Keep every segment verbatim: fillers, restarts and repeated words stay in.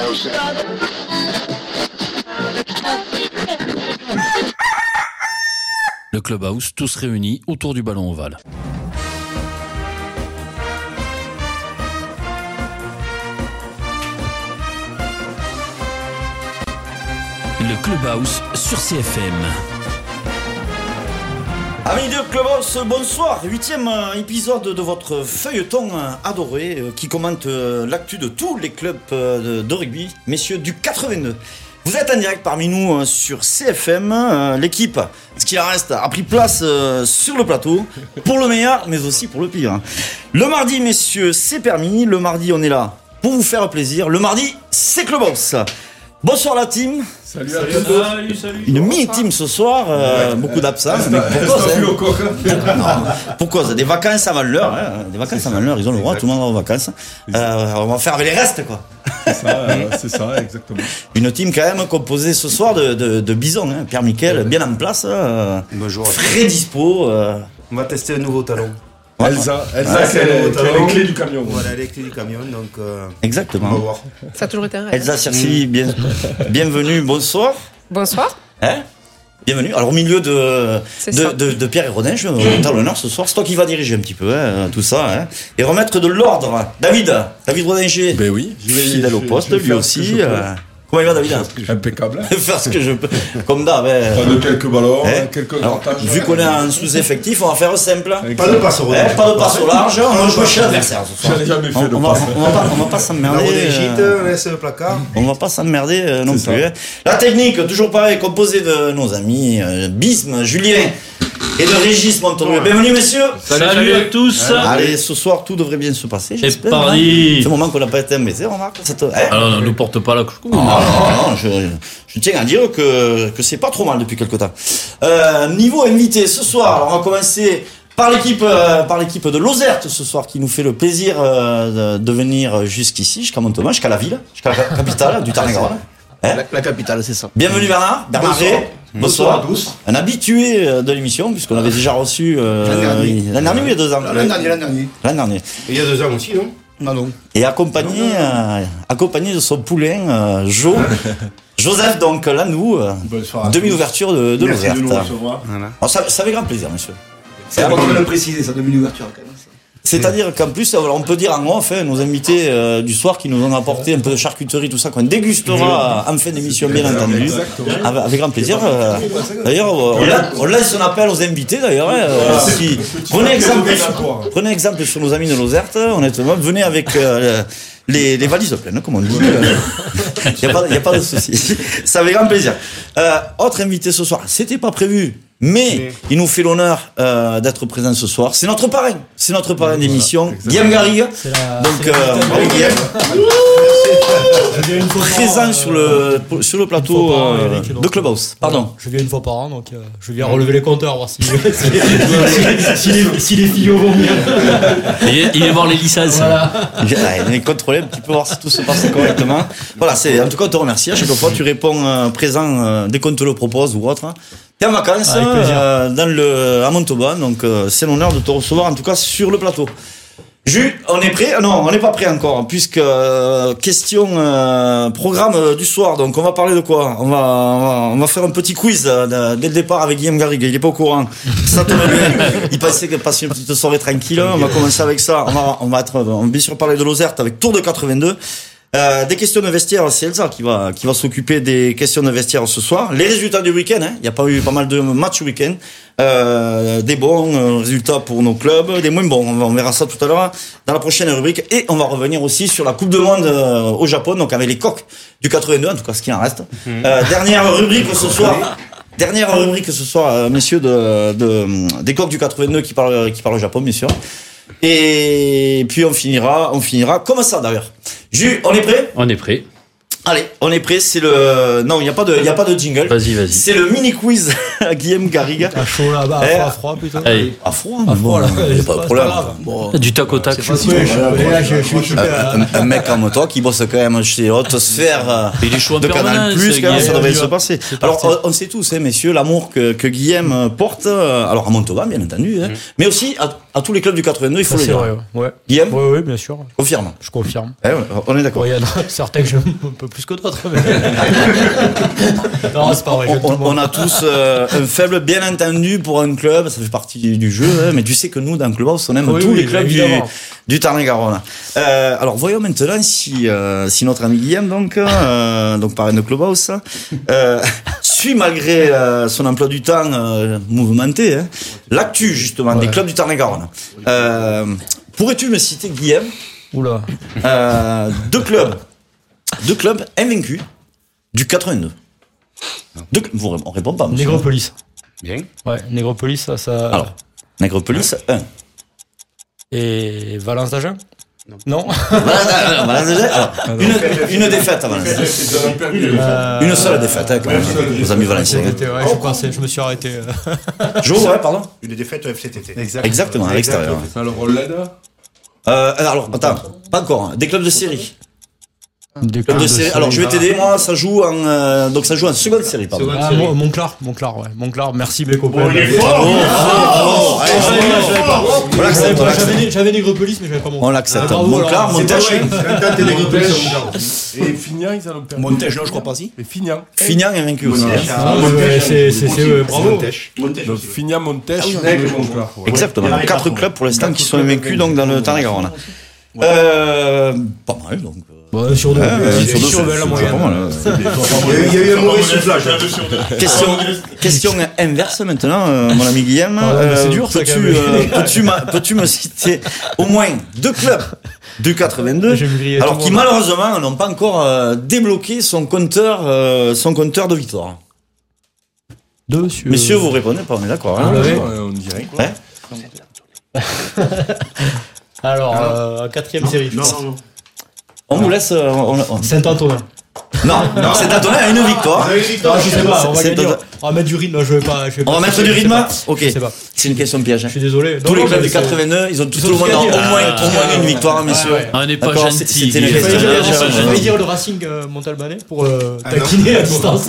Le Clubhouse, tous réunis autour du ballon ovale. Le Clubhouse sur C F M. Amis de Clubhouse, bonsoir. Huitième épisode de votre feuilleton adoré qui commente l'actu de tous les clubs de rugby, messieurs du quatre-vingt-deux. Vous êtes en direct parmi nous sur C F M. L'équipe, ce qu'il en reste, a pris place sur le plateau pour le meilleur, mais aussi pour le pire. Le mardi, messieurs, c'est permis. Le mardi, on est là pour vous faire plaisir. Le mardi, c'est Clubhouse. Bonsoir la team. Salut, salut, salut, salut, salut. Une mini-team ce soir, euh, ouais. Beaucoup d'absents. Mais pourquoi ça non, pourquoi ça? Des vacances avant l'heure, hein. Des vacances avant l'heure, ils ont le droit, tout le monde va en vacances. Euh, on va faire avec les restes, quoi. C'est ça, euh, c'est ça, exactement. Une team quand même composée ce soir de, de, de bisons, hein. Pierre Miquel, bien en place. Euh, Bonjour. Frais dispo. Euh. On va tester un nouveau talon. Elsa, Elsa ouais, c'est les clés du camion. Voilà les clés du camion, donc euh, exactement. On va voir. Ça a toujours été un rêve. Elsa Cerci, bien, bienvenue, bonsoir. Bonsoir. Hein bienvenue. Alors au milieu de, de, de, de Pierre et Rodin, je vais t'as l'honneur ce soir. C'est toi qui vas diriger un petit peu hein, tout ça. Hein, et remettre de l'ordre. David, David Rodinger. Ben oui. Fidèle au poste, lui aussi. Comment il va, David? Impeccable. Faire ce que je peux. Comme d'hab. Pas de quelques ballons, hein quelques alors, vu qu'on est en sous-effectif, on va faire simple. Pas de passe au large. Eh, pas de passe au large. On va jouer chez l'adversaire ce soir. J'en ai jamais fait de on, passe. on, va, on, va pas, on va pas s'emmerder. On laisse le placard. On va pas s'emmerder euh, non c'est plus. Hein. La technique, toujours pareil, composée de nos amis euh, Bisme, Julien et de Régis Montorio. Bienvenue, messieurs. Salut, salut à tous. Hein, allez, ce soir, tout devrait bien se passer. C'est parti. C'est le moment qu'on n'a pas été embêté, remarque. Te... Hein alors, ne nous porte pas la couche. Non, non, non, je, je tiens à dire que, que c'est pas trop mal depuis quelque temps. Euh, niveau invité, ce soir, alors on va commencer par l'équipe, euh, par l'équipe de Lozerte ce soir, qui nous fait le plaisir euh, de, de venir jusqu'ici, jusqu'à Montauban, jusqu'à la ville, jusqu'à la capitale du Tarn-et-Garonne. Hein la, la capitale, c'est ça. Bienvenue Bernard, Bernard Ré. Bonsoir. Bonsoir à tous. Un habitué de l'émission, puisqu'on avait déjà reçu euh, l'année dernière ou il y a deux ans. L'année dernière, l'année dernière. L'année dernière. Et il y a deux ans aussi, non? Non, non. Et accompagné, euh, accompagné de son poulain, euh, Jo, Joseph, donc là, nous, euh, demi-ouverture de, de Lozerte. Voilà. Alors, ça, ça fait grand plaisir, monsieur. C'est important de le préciser, ça, demi-ouverture quand même. C'est-à-dire qu'en plus, on peut dire en off, hein, nos invités euh, du soir qui nous ont apporté un peu de charcuterie, tout ça, qu'on dégustera en fin d'émission, bien entendu, avec, avec grand plaisir. Euh, d'ailleurs, on, on laisse un appel aux invités, d'ailleurs. Hein, euh, si, prenez, exemple sur, prenez exemple sur nos amis de Lozerte, honnêtement, venez avec euh, les, les valises pleines, comme on dit. Il n'y a, a pas de souci. Ça avec grand plaisir. Euh, autre invité ce soir, c'était pas prévu. Mais il nous fait l'honneur euh, d'être présent ce soir. C'est notre parrain, c'est notre parrain d'émission, Guillaume Garrigue. Donc, euh, Guillaume, présent sur le sur le plateau an, euh, Eric, de Clubhouse. Pardon. Je viens une fois par an, donc euh, je viens relever les compteurs, voir si, si, si, les, si les filles vont bien. Il va voir les licences. Voilà. Il est contrôlé un petit peu, voir si tout se passe correctement. Voilà, c'est en tout cas on te remercie. À chaque fois tu réponds euh, présent euh, dès qu'on te le propose ou autre. T'es en vacances euh, dans le, à Montauban, donc euh, c'est l'honneur de te recevoir en tout cas sur le plateau. Jules, on est prêt? Non, on n'est pas prêt encore, puisque euh, question euh, programme euh, du soir. Donc on va parler de quoi? On va, on va, on va faire un petit quiz euh, dès le départ avec Guillaume Garrigue. Il est pas au courant. Ça tombe bien. Il pensait que passer une petite soirée tranquille. On va commencer avec ça. On va, on va être, on va bien sûr parler de Lozerte avec Tour de quatre-vingt-deux. Euh, des questions de vestiaire, c'est Elsa qui va qui va s'occuper des questions de vestiaire ce soir. Les résultats du week-end, hein. Il y a pas eu pas mal de matchs week-end, euh, des bons euh, résultats pour nos clubs, des moins bons. On, va, on verra ça tout à l'heure dans la prochaine rubrique. Et on va revenir aussi sur la Coupe du Monde euh, au Japon, donc avec les coqs du quatre-vingt-deux, en tout cas ce qui en reste. Euh, dernière rubrique ce soir. Dernière rubrique ce soir, euh, messieurs de, de des coqs du quatre-vingt-deux qui parlent qui parlent au Japon, bien sûr. Et puis on finira, on finira comme ça d'ailleurs. Jules, on est prêt? On est prêt. Allez, on est prêt, c'est le... Non, il n'y a pas de, il y a pas de jingle. Vas-y, vas-y. C'est le mini-quiz à Guillaume Garrigue. À chaud là-bas, à eh, froid, à froid plutôt. Allez. À froid, à froid, là. Il n'y a pas de problème. Bon. Du tac au tac. C'est facile. Un, un mec comme toi qui bosse quand même chez haute sphère il est chaud de Canal Plus, quand même, ça devrait se passer. Alors, on, on sait tous, hein, messieurs, l'amour que, que Guillaume porte, alors à Montauban, bien entendu, hein, mm. mais aussi à à tous les clubs du quatre-vingt-deux, il faut Ça, le c'est dire. vrai, ouais. Ouais, Guillaume, ouais, ouais, bien sûr. confirme. Je confirme. Eh ouais, on est d'accord. Bon, il y en a certains que j'aime un peu plus que d'autres. Mais... non, c'est pas vrai. On, on a tous euh, un faible, bien entendu, pour un club, ça fait partie du, du jeu, hein, mais tu sais que nous, dans Clubhouse, on aime Oui, tous oui, les clubs du, évidemment. du Tarn-et-Garonne. Euh, alors, voyons maintenant si, euh, si notre ami Guillaume, donc, euh, donc parrain de Clubhouse, euh, suit malgré euh, son emploi du temps euh, mouvementé, hein, l'actu, justement, Ouais. des clubs du Tarn-et-Garonne. Euh, pourrais-tu me citer, Guillaume, Oula. euh, deux clubs, deux clubs invaincus du quatre-vingt-deux? Deux, vous, on répond pas, monsieur. Négropolis. Bien. Ouais, Négropolis, ça. ça... Alors, Négropolis, un. Et Valence d'Agen Non. Voilà, voilà, déjà. Alors, une, une défaite à Valenciennes. Euh, Une seule défaite, hein, quand même, aux amis valenciens. C'était- ouais, je, pensais, je me suis arrêté. euh. Jo, ouais, pardon. Une défaite au F C T T. Exactement, à l'extérieur. Alors, on l'aide. Euh, alors, attends, pas encore. hein. Des clubs de série. Des Clubs clubs de série. Alors, je vais t'aider, moi, ça joue en, euh, donc ça joue en seconde série, pardon. Ah, Mon- Montclar, Montclar, ouais. Montclar, merci mes copains. On l'accepte, J'avais on l'accepte. j'avais- j'avais Négropolis, mais j'avais pas Montclar. On l'accepte. Bravo, Montclar, alors, Montèche, Et Fignan, ils en ont perdu. Montège, non, je crois pas si. Et Fignan. Fignan est vaincu aussi. Ah, ouais, c'est, c'est, c'est, ouais, bravo. Donc Fignan, Montèche, Nègre et Montclar. Exactement. Donc, quatre clubs pour l'instant qui sont invaincus donc dans le Tarn-et-Garonne. Euh, pas mal, donc. Bon, sur deux. Ouais, ouais, sur deux, sur deux, la c'est moyenne. pas mal, hein. Il y a eu un mauvais soufflage. Question, question inverse maintenant, euh, mon ami Guillaume. Ah ouais, mais c'est dur, ça, peux-tu, quand même. euh, peux-tu, ma- peux-tu me citer au moins deux clubs du quatre-vingt-deux, Je vais me griller alors tout qui le monde. malheureusement n'ont pas encore euh, débloqué son compteur, euh, son compteur de victoire. Deux, sur... Messieurs, vous répondez pas, on est d'accord. hein Ah, ouais. Euh, On dirait. Ouais. Alors, euh, quatrième série. Non, non, non. On vous laisse. euh, on- on- Saint-Antonin. Non, non, c'est donné à une victoire. Non, je sais pas, on va C'est- gagner. c'est- On va mettre du rythme, je vais pas. Je vais On pas- va mettre je du sais rythme. pas. Ok. Je sais pas. C'est une question piège. hein. Je suis désolé. Tous Non, les non, clubs mais du c'est- quatre-vingt-deux, ils ont tout Ils ont le tous monde gagné, au hein. moins, Ah, au moins une victoire, messieurs. ouais. Ah, on n'est pas D'accord, gentil. c'était une Guillaume. question Je vais piège. dire- Ouais, je ouais. vais dire le Racing euh, Montalbanais pour euh, taquiner à distance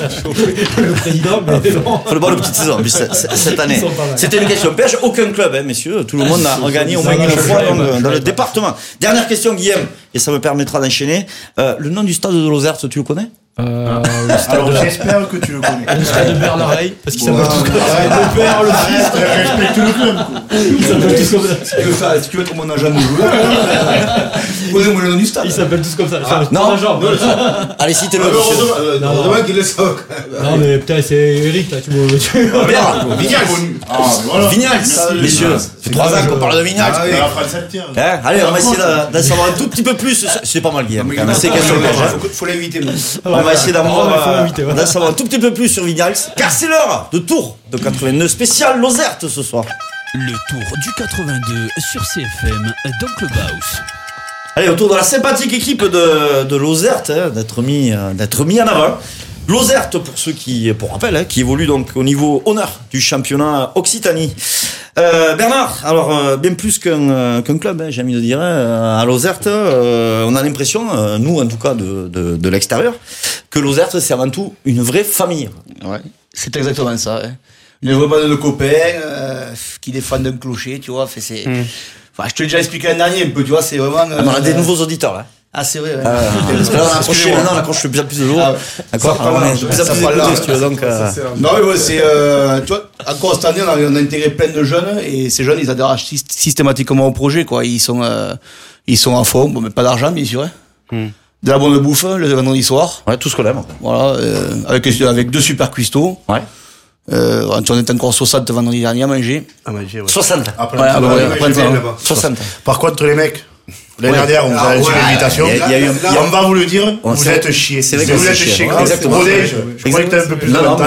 le président, mais non. Faut le voir le petite saison, en plus, c- c- cette année. Ils sont pas mal. C'était une question piège. Aucun club, hein, messieurs. Tout le monde a gagné au moins va, une je fois vais, dans, je le- vais. dans le département. Dernière question, Guillaume, et ça me permettra d'enchaîner. Euh, le nom du stade de Lozère, tu le connais? Euh, le stade Alors de- j'espère que tu le connais. le stade de Bernard-Reil, parce qu'ils Bon, s'appellent tous comme ça. arrête. Le père, le fils, Respecte le club. ils s'appellent tous comme ça. Si tu veux ça, si tu veux comme on n'a jamais joué. Posez-moi le nom du stade. Ils s'appellent tous comme ça. non. Non, genre. Allez, citez-le, Alors, monsieur. heureusement, euh, Non, non. heureusement qu'il le savent. Non, mais putain, c'est Eric, là, tu me. tu- Bernard. Vignal. Ah, voilà. Vignals, messieurs. Ça fait trois ans qu'on parle de Vignals. Ah oui. Hein, allez, on va essayer d'en d'en savoir un tout petit peu plus. C'est pas mal, Guillaume. quand même. C'est question piège. hein. Faut, faut l'inviter, moi. On va essayer d'avoir, Ah ouais, faut euh, l'inviter, ouais. d'en savoir un tout petit peu plus sur Vignals, car c'est l'heure de tour de quatre-vingt-deux spécial Lozerte ce soir. Le tour du quatre-vingt-deux sur C F M dans Clubhouse. Allez, autour de la sympathique équipe de, de Lozerte, hein, d'être mis, euh, d'être mis en avant. Lozerte, pour ceux qui, pour rappel, hein, qui évolue donc au niveau honneur du championnat Occitanie. Euh, Bernard, alors euh, bien plus qu'un euh, qu'un club, hein, j'ai envie de dire, hein, à Lozerte, euh, on a l'impression, euh, nous en tout cas de, de, de l'extérieur, que Lozerte c'est avant tout une vraie famille. Ouais, c'est exactement ça. Hein. Une vraie bande de copains euh, qui défendent un clocher, tu vois. Fait, c'est... Enfin, je te l'ai déjà expliqué l'année dernière un peu, tu vois, c'est vraiment. Ah, mais on a des euh, nouveaux auditeurs là. Ah, c'est vrai, ouais. Euh, parce que là, on a approché Excusez-moi. maintenant, on accroche de plus en plus de lourd. Ah ouais. D'accord. Ça Alors, on parle est de là, plus en ça plus parle écoutés, là. si tu veux. Donc, euh, Non, mais ouais, c'est. Euh, tu vois, encore cette année, on a, on a intégré plein de jeunes et ces jeunes, ils adhèrent syst- systématiquement au projet, quoi. Ils sont, euh, ils sont à fond. Bon, mais pas d'argent, bien sûr. Hein. De la bonne bouffe le vendredi soir. ouais, tout ce qu'on aime. Voilà, euh, avec, avec deux super cuistots. Ouais. Euh, on était encore soixante vendredi dernier à manger. À manger, ouais. soixante. Après, Ouais, après, bah ouais, après, après, je vais ça, là-bas. soixante. Par contre, les mecs, l'année Ouais. dernière, on vous Ah, a reçu ouais, l'invitation. il y a- il y a eu un- il y a- On va vous le dire, On vous sait- êtes chiés. c'est vrai vous qu'on êtes s'est chiés chiés. grave. Exactement. Rodé, je, je croyais que t'es un peu plus Non, non, content.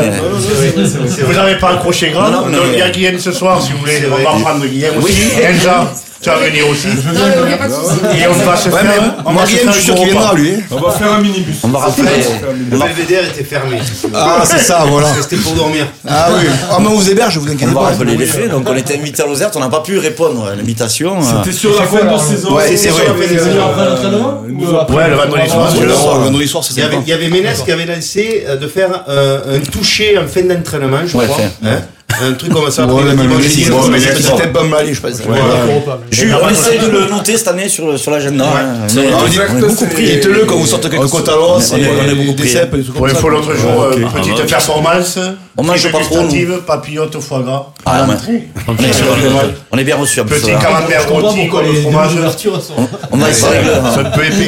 mais- Vous n'avez pas accroché grave. Non, non, mais- Donc, il y a Guillaume ce soir, si vous voulez. On va prendre Guillaume aussi. Et Elsa, tu vas venir aussi. Et on va se Ouais, faire. mais on moi, va se Guillaume, faire je suis sûr un qu'il gros viendra, repas. lui. On va faire un minibus. On va rappeler. Le belvédère était fermé. Ah, c'est ça, voilà. C'était pour dormir. Ah oui. Ah, mais on vous héberge, vous On inquiétez va pas. rappeler les faits. Donc, on était invité à Lozerte, on n'a pas pu répondre à l'invitation. C'était sur la fin de saison. Ouais, c'était c'est sur vrai. la fin de C'est saison. après l'entraînement ou après Ouais, le vendredi soir, Ouais, c'est le le soir. vendredi soir, c'est Il y avait, sympa. il y avait Ménès qui avait lancé euh, de faire euh, un toucher en fin d'entraînement, je Ouais, crois. fait. Hein. Un truc comme ça. Ouais, après, mais dimanche, mais c'est c'est- bon, mais c'est- c'est c'était pas mal, je pense. Ouais. Je- On essaie de le noter cette année sur, sur l'agenda. hein. Mais En on est direct, beaucoup c'est- pris. Dites-le quand vous sortez quelques côtes à l'os, on est- on est beaucoup des pris, cèpes, des trucs Pour comme ça. info, l'autre jour, euh, petite performance. On mange pas trop, Gustative, papillote au foie gras. Ah, ouais. on, est, on est bien reçu. en plus, Petit là. camembert rôti comme le fromage. On va essayer, C'est un peu épais.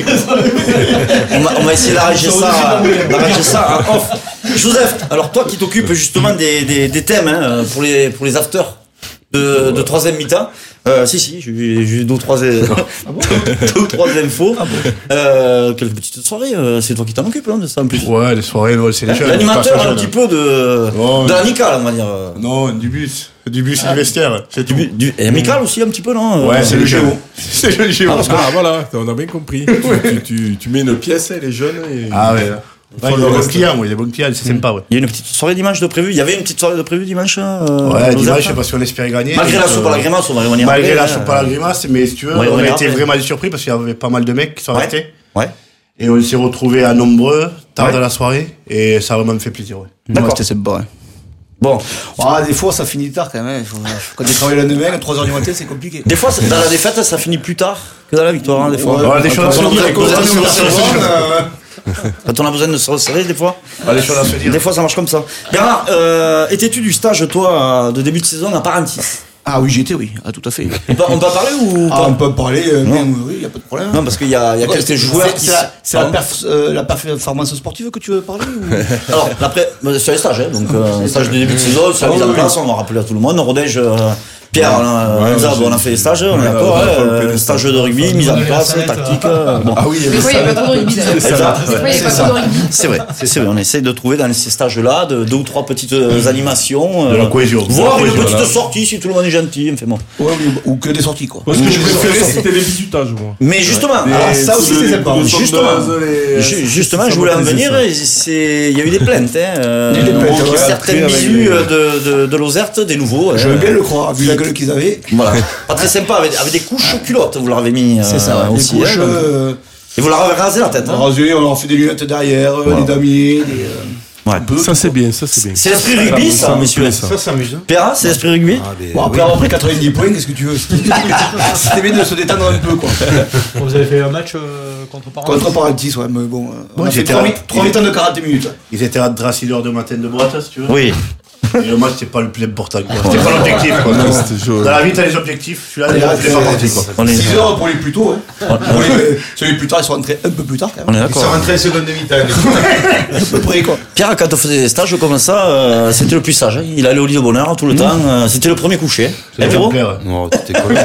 on va, on va essayer d'arranger ça, d'arranger ça en off. Joseph, alors toi qui t'occupes justement des, des, des thèmes hein, pour les pour les afters de, de troisième mi-temps. Euh, si si, j'ai eu j'ai eu deux ou trois euh, deux ou trois infos. Euh, quelques petites soirées. euh, c'est toi qui t'en occupes hein, de ça en plus. Ouais, les soirées, ouais, c'est les jeunes. L'animateur un petit peu de Oh, de l'amical, on va dire. Non, du bus. Du bus et du vestiaire. C'est Du, tout. du et amical aussi un petit peu non. Ouais, Euh, c'est le géo. C'est le géo. Ah, voilà, on a bien compris. tu, tu, tu mets une pièce, elle est jeune. Et... Ah ouais. Ouais, il y a le des bons reste. clients, ouais, il y a des bons clients, c'est sympa, ouais. Il y a une petite soirée dimanche de prévu. Il y avait une petite soirée de prévu dimanche. euh, Ouais, Joseph, dimanche, hein parce qu'on espérait gagner. Malgré donc, la soupe à la euh, grimace, on va y revenir. Malgré après, la soupe euh, à la grimace, mais si tu veux, on va y on a revenir été après. vraiment surpris parce qu'il y avait pas mal de mecs qui sont Ouais. restés. Ouais. Et on s'est retrouvés à nombreux, tard Ouais. dans la soirée, et ça a vraiment fait plaisir, ouais. D'accord. C'était sympa, ouais. Bon, Ah, des fois, ça finit tard quand même. Faut- Quand tu travailles le lendemain, à trois heures du matin, c'est compliqué. des fois, c'est- dans la défaite, ça finit plus tard que dans la victoire, hein, des fois. Ouais, des choses à se Quand on a dire. besoin de se resserrer, Euh, quand on a besoin de se resserrer, des fois, Ah, des choses à se dire. des fois, ça marche comme ça. Bernard, euh, étais-tu du stage, toi, de début de saison à Parentis? Ah oui, j'y étais, oui. Ah, tout à fait. On peut, on peut en parler ou Ah, pas on peut parler, euh, Non. bien, oui, il n'y a pas de problème. Non, parce qu'il y a, il y a Ouais, quelques c'est- joueurs c'est- qui... C'est la, c'est la, Pardon perf- euh, la performance sportive que tu veux parler ou... Alors, après, euh, sur les stages, hein, donc euh, stage de début de saison, sur la mise en place, on va rappeler à tout le monde. Rodège, euh, Pierre, on a, Ouais, Hamza, ouais, bon, on a fait les stages, on est ouais, d'accord, ouais, hein, on a fait euh, des stage stages. de rugby, mise en Ouais, place, la tactique. salette, euh, bon. Ah oui, il y avait Des fois, il n'y a pas trop de rugby. d'ailleurs. C'est ça. Des fois, il n'y a pas trop de rugby. C'est vrai, c'est c'est vrai. On essaie de trouver dans ces stages-là de deux ou trois petites euh, animations, De la cohésion. voire De la une cohésion, petite voilà. sortie si tout le monde est gentil. Enfin bon. Ouais, ou, ou que des sorties, quoi. Moi, ce que je préférais, c'était les bisutages, moi. Mais justement, Les- alors, ça aussi, tous c'est les- sympa. tous les Justement. sondeuses, les- Ju- justement, ça je voulais en m'intéressait, venir. ça. et c'est- Il y a eu des plaintes. Hein, euh, Il y a eu des plaintes, bon, ouais. certaines Après, avec bisous les- euh, de, de, de Lozerte, des nouveaux. Je euh, veux bien le croire, vu la gueule qu'ils avaient. Voilà. Pas très sympa, avec, avec des couches culottes, vous leur avez mis. euh, C'est ça, ouais. aussi. Les couches, hein, donc. euh, Et vous leur avez rasé la tête. on a Hein. rasé, on leur a fait des lunettes derrière, euh, Voilà. des damiers, des... euh, Ouais. Ça, c'est bien, ça, c'est bien. C'est l'esprit rugby, ça, messieurs. Ça s'amuse. Pierre, c'est l'esprit rugby. Bon, après avoir pris quatre-vingt-dix points, qu'est-ce que tu veux? C'était bien de se détendre un peu, quoi. Vous avez fait un match euh, contre Parentis. Contre Parentis, ouais, mais bon. euh, on Ouais, a fait j'étais trois là. mi- trois mi-temps de quarante minutes. Ils étaient à Dracidor de matin de boîte, si tu veux. Oui. Et le match, c'était pas le plus important, quoi. C'était pas l'objectif, quoi. Non, c'était chaud. Dans la vie, t'as les objectifs. Celui-là, Et là, il est pas parti, quoi. On est, six heures pour les plus tôt, hein. Pour les- Celui plus tard, ils sont rentrés un peu plus tard, quand on même. est d'accord. rentrés seconde demi-temps. À peu près, quoi. Pierre, quand on faisait des stages comme ça, euh, c'était le plus sage. Hein. Il allait au lit de bonheur tout le temps. euh, c'était le premier couché. Eh, Pierrot Non, t'es connu.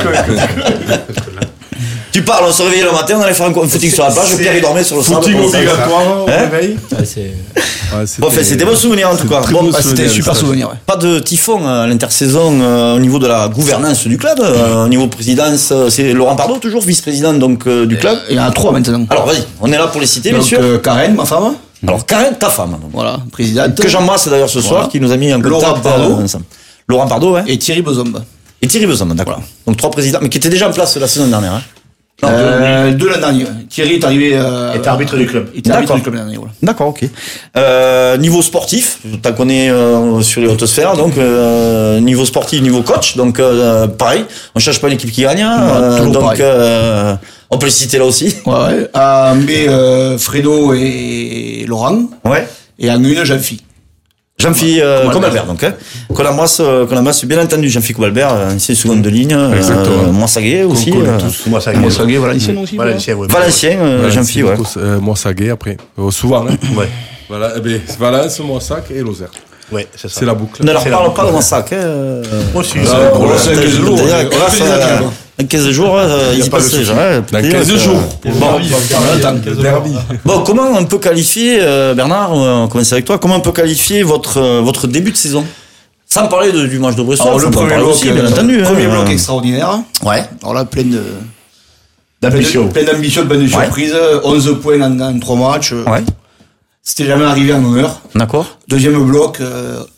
Tu parles, on se réveillait le matin, on allait faire un footing sur la plage. Pierre, il dormait sur le sable. Footing comme ça. obligatoire au Hein réveil. Ouais, c'est- Ouais, Bon, enfin, c'était bon souvenir en tout cas. très Bon, beau bah, souvenir, C'était le super stage. souvenir, ouais. pas de typhon à l'intersaison euh, au niveau de la gouvernance du club. euh, au niveau présidence, euh, c'est Laurent Pardo, toujours vice-président donc euh, du club. Il y en a trois maintenant. Alors vas-y, on est là pour les citer, bien Donc, sûr. euh, Karen, ma femme, Alors Karen, ta femme, donc, voilà, présidente. que j'embrasse d'ailleurs ce soir, Voilà. qui nous a mis en Laurent contact Pardo. euh, ensemble. Laurent Pardo, ouais. Et Thierry Bozombe. Et Thierry Besom, d'accord. Donc trois présidents, mais qui étaient déjà en place la saison dernière. Hein. Non, Euh, de l'an dernier. Thierry est arrivé. Euh, Et t'es arbitre du club. Il était arbitre D'accord. du club l'année dernière, voilà. D'accord, ok. Euh, niveau sportif, t'en connais euh, sur les hautes sphères, donc euh, niveau sportif, niveau coach, donc euh, pareil, on cherche pas une équipe qui gagne, hein, Voilà, euh, toujours donc pareil. euh, on peut les citer là aussi. Ouais, ouais. À Mbé, euh, Fredo et Laurent. Ouais. Et en une, Jean-Phi. Jean-Philippe euh, Comme Cobalbert, donc, hein. Qu'on embrasse, euh, qu'on embrasse, bien entendu, Jean-Philippe Cobalbert, euh, ancien seconde de ligne, euh, Exactement. Moissaguet aussi, connaît euh, tous. Moi, ça Moi, Saguet, voilà, ici, non, aussi. voilà. Valencien, ouais. Valencien, euh, Ouais, Jean-Philippe, ouais. c'est euh, Moissaguet après. Euh, souvent, hein. Ouais. Voilà, eh ben, Valence, Moissac et Lozère. Ouais, c'est ça. Ah. C'est la boucle. Ne leur C'est la parle boucle. pas de Moissac, hein. euh, Moi aussi. Ah, ça- bon, Voilà, c'est Putain, quinze je jours. peux te dire ouais. que là, Ouais, ça- c'est en quinze jours, euh, il Y a s'y pas de passe souci. déjà. hein, Dans peut-être quinze dire que- jours. Bon, Le derby. bon, comment on peut qualifier, euh, Bernard, on commence avec toi, comment on peut qualifier votre, euh, votre début de saison? Sans parler de- du match de Bressuire, Alors, faut le en premier parler bloc, aussi, bien euh, entendu. premier hein. bloc extraordinaire. Ouais. Alors là, plein de. D'ambition. Plein d'ambition, plein de surprises. onze points en, en trois matchs. Ouais. C'était jamais arrivé en honneur. D'accord. Deuxième bloc, euh,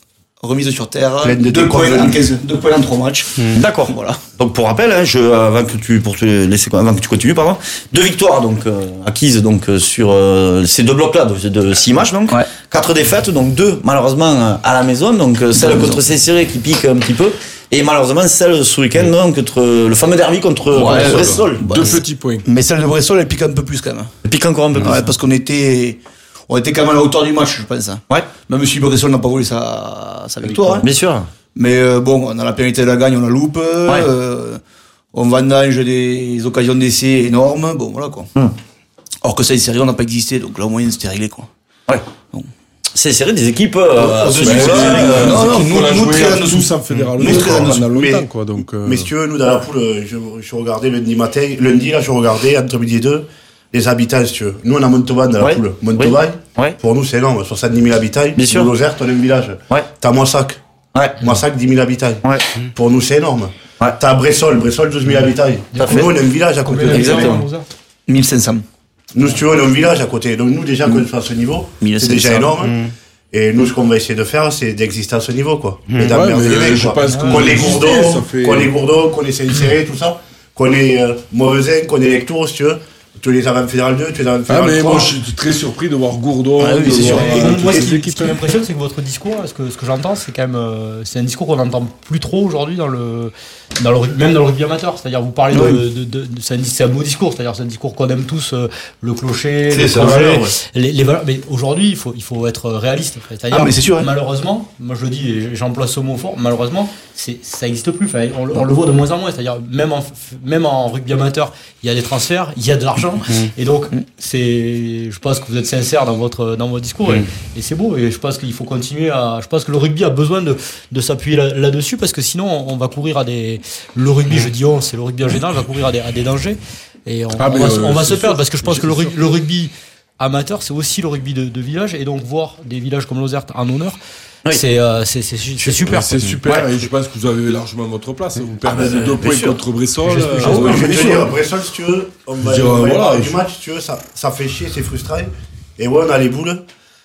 remise sur terre, Pleine de deux points, déconvenues. en quinze, deux points en trois matchs. D'accord. Voilà. Donc pour rappel, hein, je, avant que tu pour te laisser avant que tu continues, pardon, deux victoires donc euh, acquises donc euh, sur euh, ces deux blocs-là de, de six matchs donc, Ouais. quatre défaites donc deux malheureusement euh, à la maison donc euh, celle contre Saint-Céré qui pique un petit peu et malheureusement celle ce week-end donc contre le fameux derby contre, Ouais, contre ouais, Bressol. Bah, Deux c'est- petits points. Mais celle de Bressol, elle pique un peu plus quand même. Elle pique encore un peu plus. Ouais, parce qu'on était, on était quand même à la hauteur du match, je pense. hein. Ouais. Même si Bressol n'a pas volé sa, sa victoire. hein. Bien sûr. Mais euh, bon, on a la pénalité de la gagne, on la loupe. Euh, on vendange des occasions d'essai énormes. Bon, voilà quoi. Hum. Or que ça, série, on n'a pas existé, donc là au moins c'était réglé quoi. Ouais. C'est serré des équipes euh, à ce Ouais, niveau-là, ouais, euh, non, non, Nous, on a nous, nous, joué très en tous dessous. en fédéral. Nous, très en pendant dessous. longtemps, Mais- quoi. Donc, euh, Mais si tu veux, nous, dans la poule, je, je regardais lundi matin, lundi, là, je regardais, entre midi et deux, les habitants, si tu veux. Nous, on a Montauban dans la Ouais. poule. Montauban, Ouais. pour nous, c'est énorme, soixante-dix mille habitants. Bien sûr. Nous, Lozère, on est un village. Ouais. T'as Moissac. Ouais. Moissac, dix mille habitants. Ouais. Pour nous, c'est énorme. Ouais. T'as Bressol, Bressol, douze mille habitants. Tout à fait. Nous, on est un village à côté. Exactement. mille cinq cents. Nous, si tu veux, on est un village à côté. Donc, nous, déjà, qu'on soit à ce niveau, mille c'est cinq cents. déjà énorme. Et nous, ce qu'on va essayer de faire, c'est d'exister à ce niveau, quoi. Et Ouais, d'emmerder mais les mecs, je quoi. pense que Qu'on vous est existez, Gourdon, ça fait- qu'on est Gourdon, qu'on est Saint-Céré, tout ça. Qu'on est euh, Mauvesin, qu'on est Lectour, si tu veux. Tu les as en Fédéral deux, tu les as en Ah, Fédéral mais trois. moi, je suis très surpris de voir Gourdon. Ah oui, de c'est sûr. voir, Et euh, moi, ce toutes qui, les ce qui équipes. m'impressionne, c'est que votre discours, ce que, ce que j'entends, c'est quand même, euh, c'est un discours qu'on n'entend plus trop aujourd'hui dans le, dans le, rug- même dans le rugby amateur. C'est-à-dire, vous parlez de, de, de, de- c'est un, c'est un beau discours. C'est-à-dire, c'est un discours qu'on aime tous, euh, le clocher, C'est le ça, projet, valeur, ouais. les, les valeurs. Mais aujourd'hui, il faut, il faut être réaliste. C'est-à-dire, Ah, mais c'est sûr, hein. malheureusement, moi je le dis et j'emploie ce mot fort, malheureusement, c'est, ça n'existe plus. Enfin, on, le- on le voit de moins en moins. C'est-à-dire, même en, même en rugby amateur, il y a des transferts, il y a de l'argent. Et donc, c'est, je pense que vous êtes sincère dans votre, dans votre discours et, et c'est beau. Et je pense qu'il faut continuer à, je pense que le rugby a besoin de, de s'appuyer là, là-dessus parce que sinon, on va courir à des, le rugby, je dis on, c'est le rugby en général, va courir à des, à des dangers. Et on, Ah, on mais, va, se- euh, on va c'est se perdre sûr. parce que je pense C'est que le, sûr. rug- le rugby amateur, c'est aussi le rugby de, de village et donc voir des villages comme Lozère en honneur, Oui. c'est, euh, c'est, c'est, c'est super. C'est super, et je pense que vous avez largement votre place. Vous perdez bah, deux bien points sûr. contre Bressol. J'espère- euh, j'espère- Ah oui, je vais bien te sûr. dire, Bressol, si tu veux, on va, Je veux dire, on va y voilà, parler je- du match, si tu veux, ça, ça fait chier, c'est frustrant. Et ouais, on a les boules.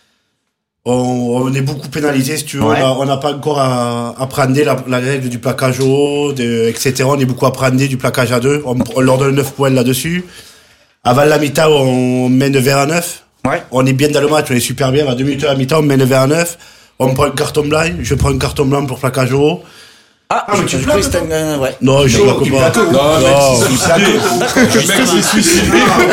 On, on est beaucoup pénalisé, si tu veux. Ouais. On a- On n'a pas encore à appréhender la, la règle du plaquage haut, de, et cetera. On est beaucoup appréhendé du plaquage à deux. On, on leur donne neuf points là-dessus. Avant la mi-temps, on mène vers un neuf. Ouais. On est bien dans le match, on est super bien. À deux minutes à la mi-temps, on mène vers un neuf. On prend un carton blanc. Je prends un carton blanc pour plaquage haut. Ah, mais je- tu je plaques, crois que c'était un- euh, ouais. Non, je plaque pas. Non, le mec s'est suicidé. Le mec s'est suicidé.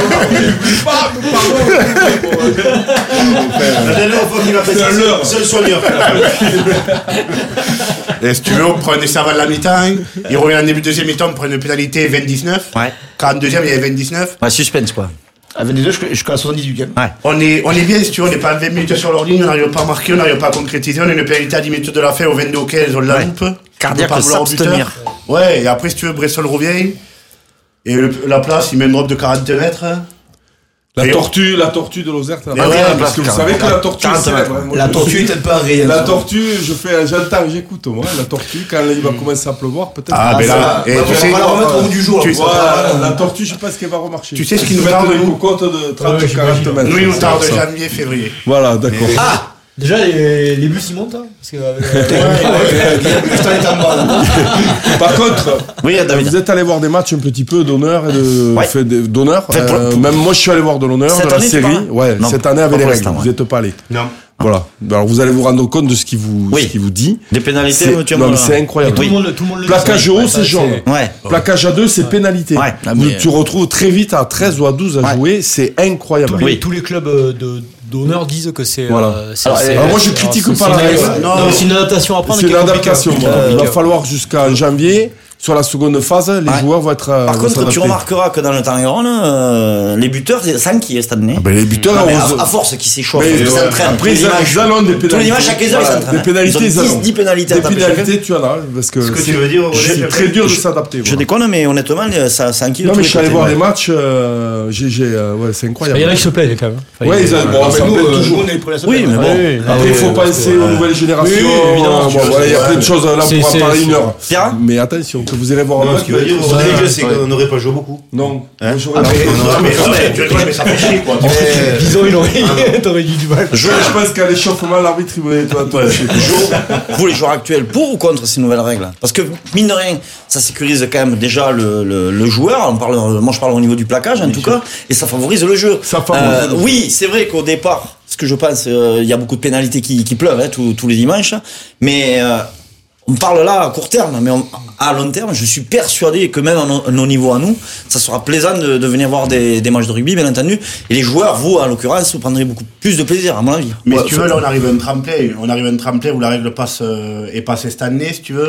La dernière fois qu'il m'a fait ça, c'est- c'est le soigneur. Et si tu veux, on prend un essai avant la mi-temps. Il revient en début de deuxième mi-temps, on prend une pénalité vingt dix-neuf. Ouais. Quand en deuxième, il y avait vingt dix-neuf. Ouais, suspense quoi. À vingt-deux jusqu'à jusqu'à la soixante-dix-huitième. Ouais. On est, on est bien, si tu veux, on n'est pas à vingt minutes sur leur ligne, on n'arrive pas à marquer, on n'arrive pas à concrétiser. On a une pénalité à dix minutes de la fin, au vingt-deux au quinze, on la Ouais. loupe. Cardiaque, On peut pas vouloir au buteur. s'abstenir. Ouais, et après, si tu veux, Bressol revient. Et le- la place, il met une drop de quarante mètres. La Et on- tortue, la tortue de Lozère, t'as Mais pas ouais, vu, parce parce que vous que- savez que la tortue, quarante c'est mètres. ouais, moi, La je- tortue est un peu réelle. La tortue, je fais, j'entends, j'écoute, moi. La tortue, quand il va commencer à pleuvoir, peut-être. Ah, mais là, et on tu sais, va la remettre au bout du jour. tu- là. Voilà, la tortue, je pense qu'elle va remarcher. Tu sais ce qui Ils nous mettent tarde, une nous cocotte de trente Ouais, à quarante j'imagine. mètres. nous, il nous C'est tarde ça. janvier, février. Voilà, d'accord. Ah, Déjà, les, les bus ils montent, hein, parce que, euh, Putain, il est en bas, là. Par contre, oui, David. vous êtes allé voir des matchs un petit peu d'honneur et de Ouais. fait de- d'honneur. Fait pour- Euh, pour- même moi, je suis allé voir de l'honneur Cette de la année, tu série. parles Ouais, Non, cette année pas avec les pour règles. l'instant, Vous ouais. n'êtes pas allé. Non. Voilà. Alors vous allez vous rendre compte de ce qui vous, Oui. ce qui vous dit. Des pénalités, C'est- tu non, vois, mais là. c'est incroyable. tout, le monde, tout le monde le dit. Plaquage ça. haut, Ouais, c'est ça, jaune. Ouais. Plaquage à deux, c'est pénalité. Ouais. Ah, Vous- mais- Tu retrouves très vite à treize ou à douze à Ouais. jouer, c'est incroyable. Tous les, Oui. tous les clubs euh, de, d'honneur disent que c'est. Voilà. euh, c'est- Alors, c'est- alors, moi, je c'est- critique c'est- pas la c'est une- règle. Non, mais c'est une adaptation à prendre. C'est qui une est compliquée. adaptation. Qui est voilà. Il va compliquée. falloir jusqu'à janvier, sur la seconde phase, les Ouais. joueurs vont être. euh, Par vont contre, tu s'adapter. remarqueras que dans le temps Rhône, euh, les buteurs, c'est sans qui est cette année. Ah ben, les buteurs, Non, mais on- à, à force qu'ils s'échauffent, Mais, ils ouais, s'entraînent. après, tous les ils dimanches. ils allongent des pénalités. Tous les dimanches, chaque heure, ils Voilà, s'entraînent. Des pénalités, Ils ont ils dix, allongent. dix pénalités à Des taper pénalités, tu en as, parce que Ce que c'est- tu veux dire, c'est Roger, très dur de je- s'adapter. Je voilà. déconne, mais honnêtement, ça, ça inquiète. Non, tous mais les je suis allé côtés. voir les matchs, euh, j'ai, j'ai, euh, ouais, c'est Il y en a incroyable. qui se plaignent quand même. Enfin, Ouais, il y a- ils ont- bon, ça Nous, me plaît euh, toujours. nous, on est pour la Oui, semaine. mais bon. Oui, Après, il faut parce penser que, aux euh, nouvelles générations. Oui, oui, évidemment. Bon, voilà, il y a plein de choses, là, on C'est- pourra c'est- parler une c'est- heure. Pierre Mais attention. que vous irez voir un Non, match. ce qui veut dire, c'est qu'on n'aurait pas joué beaucoup. Non. Hein Bonjour. Ah, mais, non, non, mais, non, mais, tu rigoles, mais ça fait chier, quoi. Disons, il aurait, t'aurais eu du mal. Je, je pense qu'à l'échauffement, l'arbitre, il voulait toi, toi. Vous, les joueurs actuels, pour ou contre ces nouvelles règles? Parce que, mine de rien, ça sécurise quand même déjà le, le, le joueur. On parle, moi, je parle au niveau du plaquage, en tout cas, et ça favorise le jeu. Ça favorise Euh, le jeu. oui, c'est vrai qu'au départ, ce que je pense, euh, il y a beaucoup de pénalités qui, qui pleuvent hein, tous, tous les dimanches, mais euh, on parle là à court terme, mais on- à long terme, je suis persuadé que même à nos, nos niveaux à nous, ça sera plaisant de, de venir voir des, des matchs de rugby, bien entendu. Et les joueurs, vous, en l'occurrence, vous prendrez beaucoup plus de plaisir, à mon avis. Mais Ouais, si tu veux, là, on arrive à un tremplin. On arrive à un tremplin où la règle passe, euh, est passée cette année, si tu veux.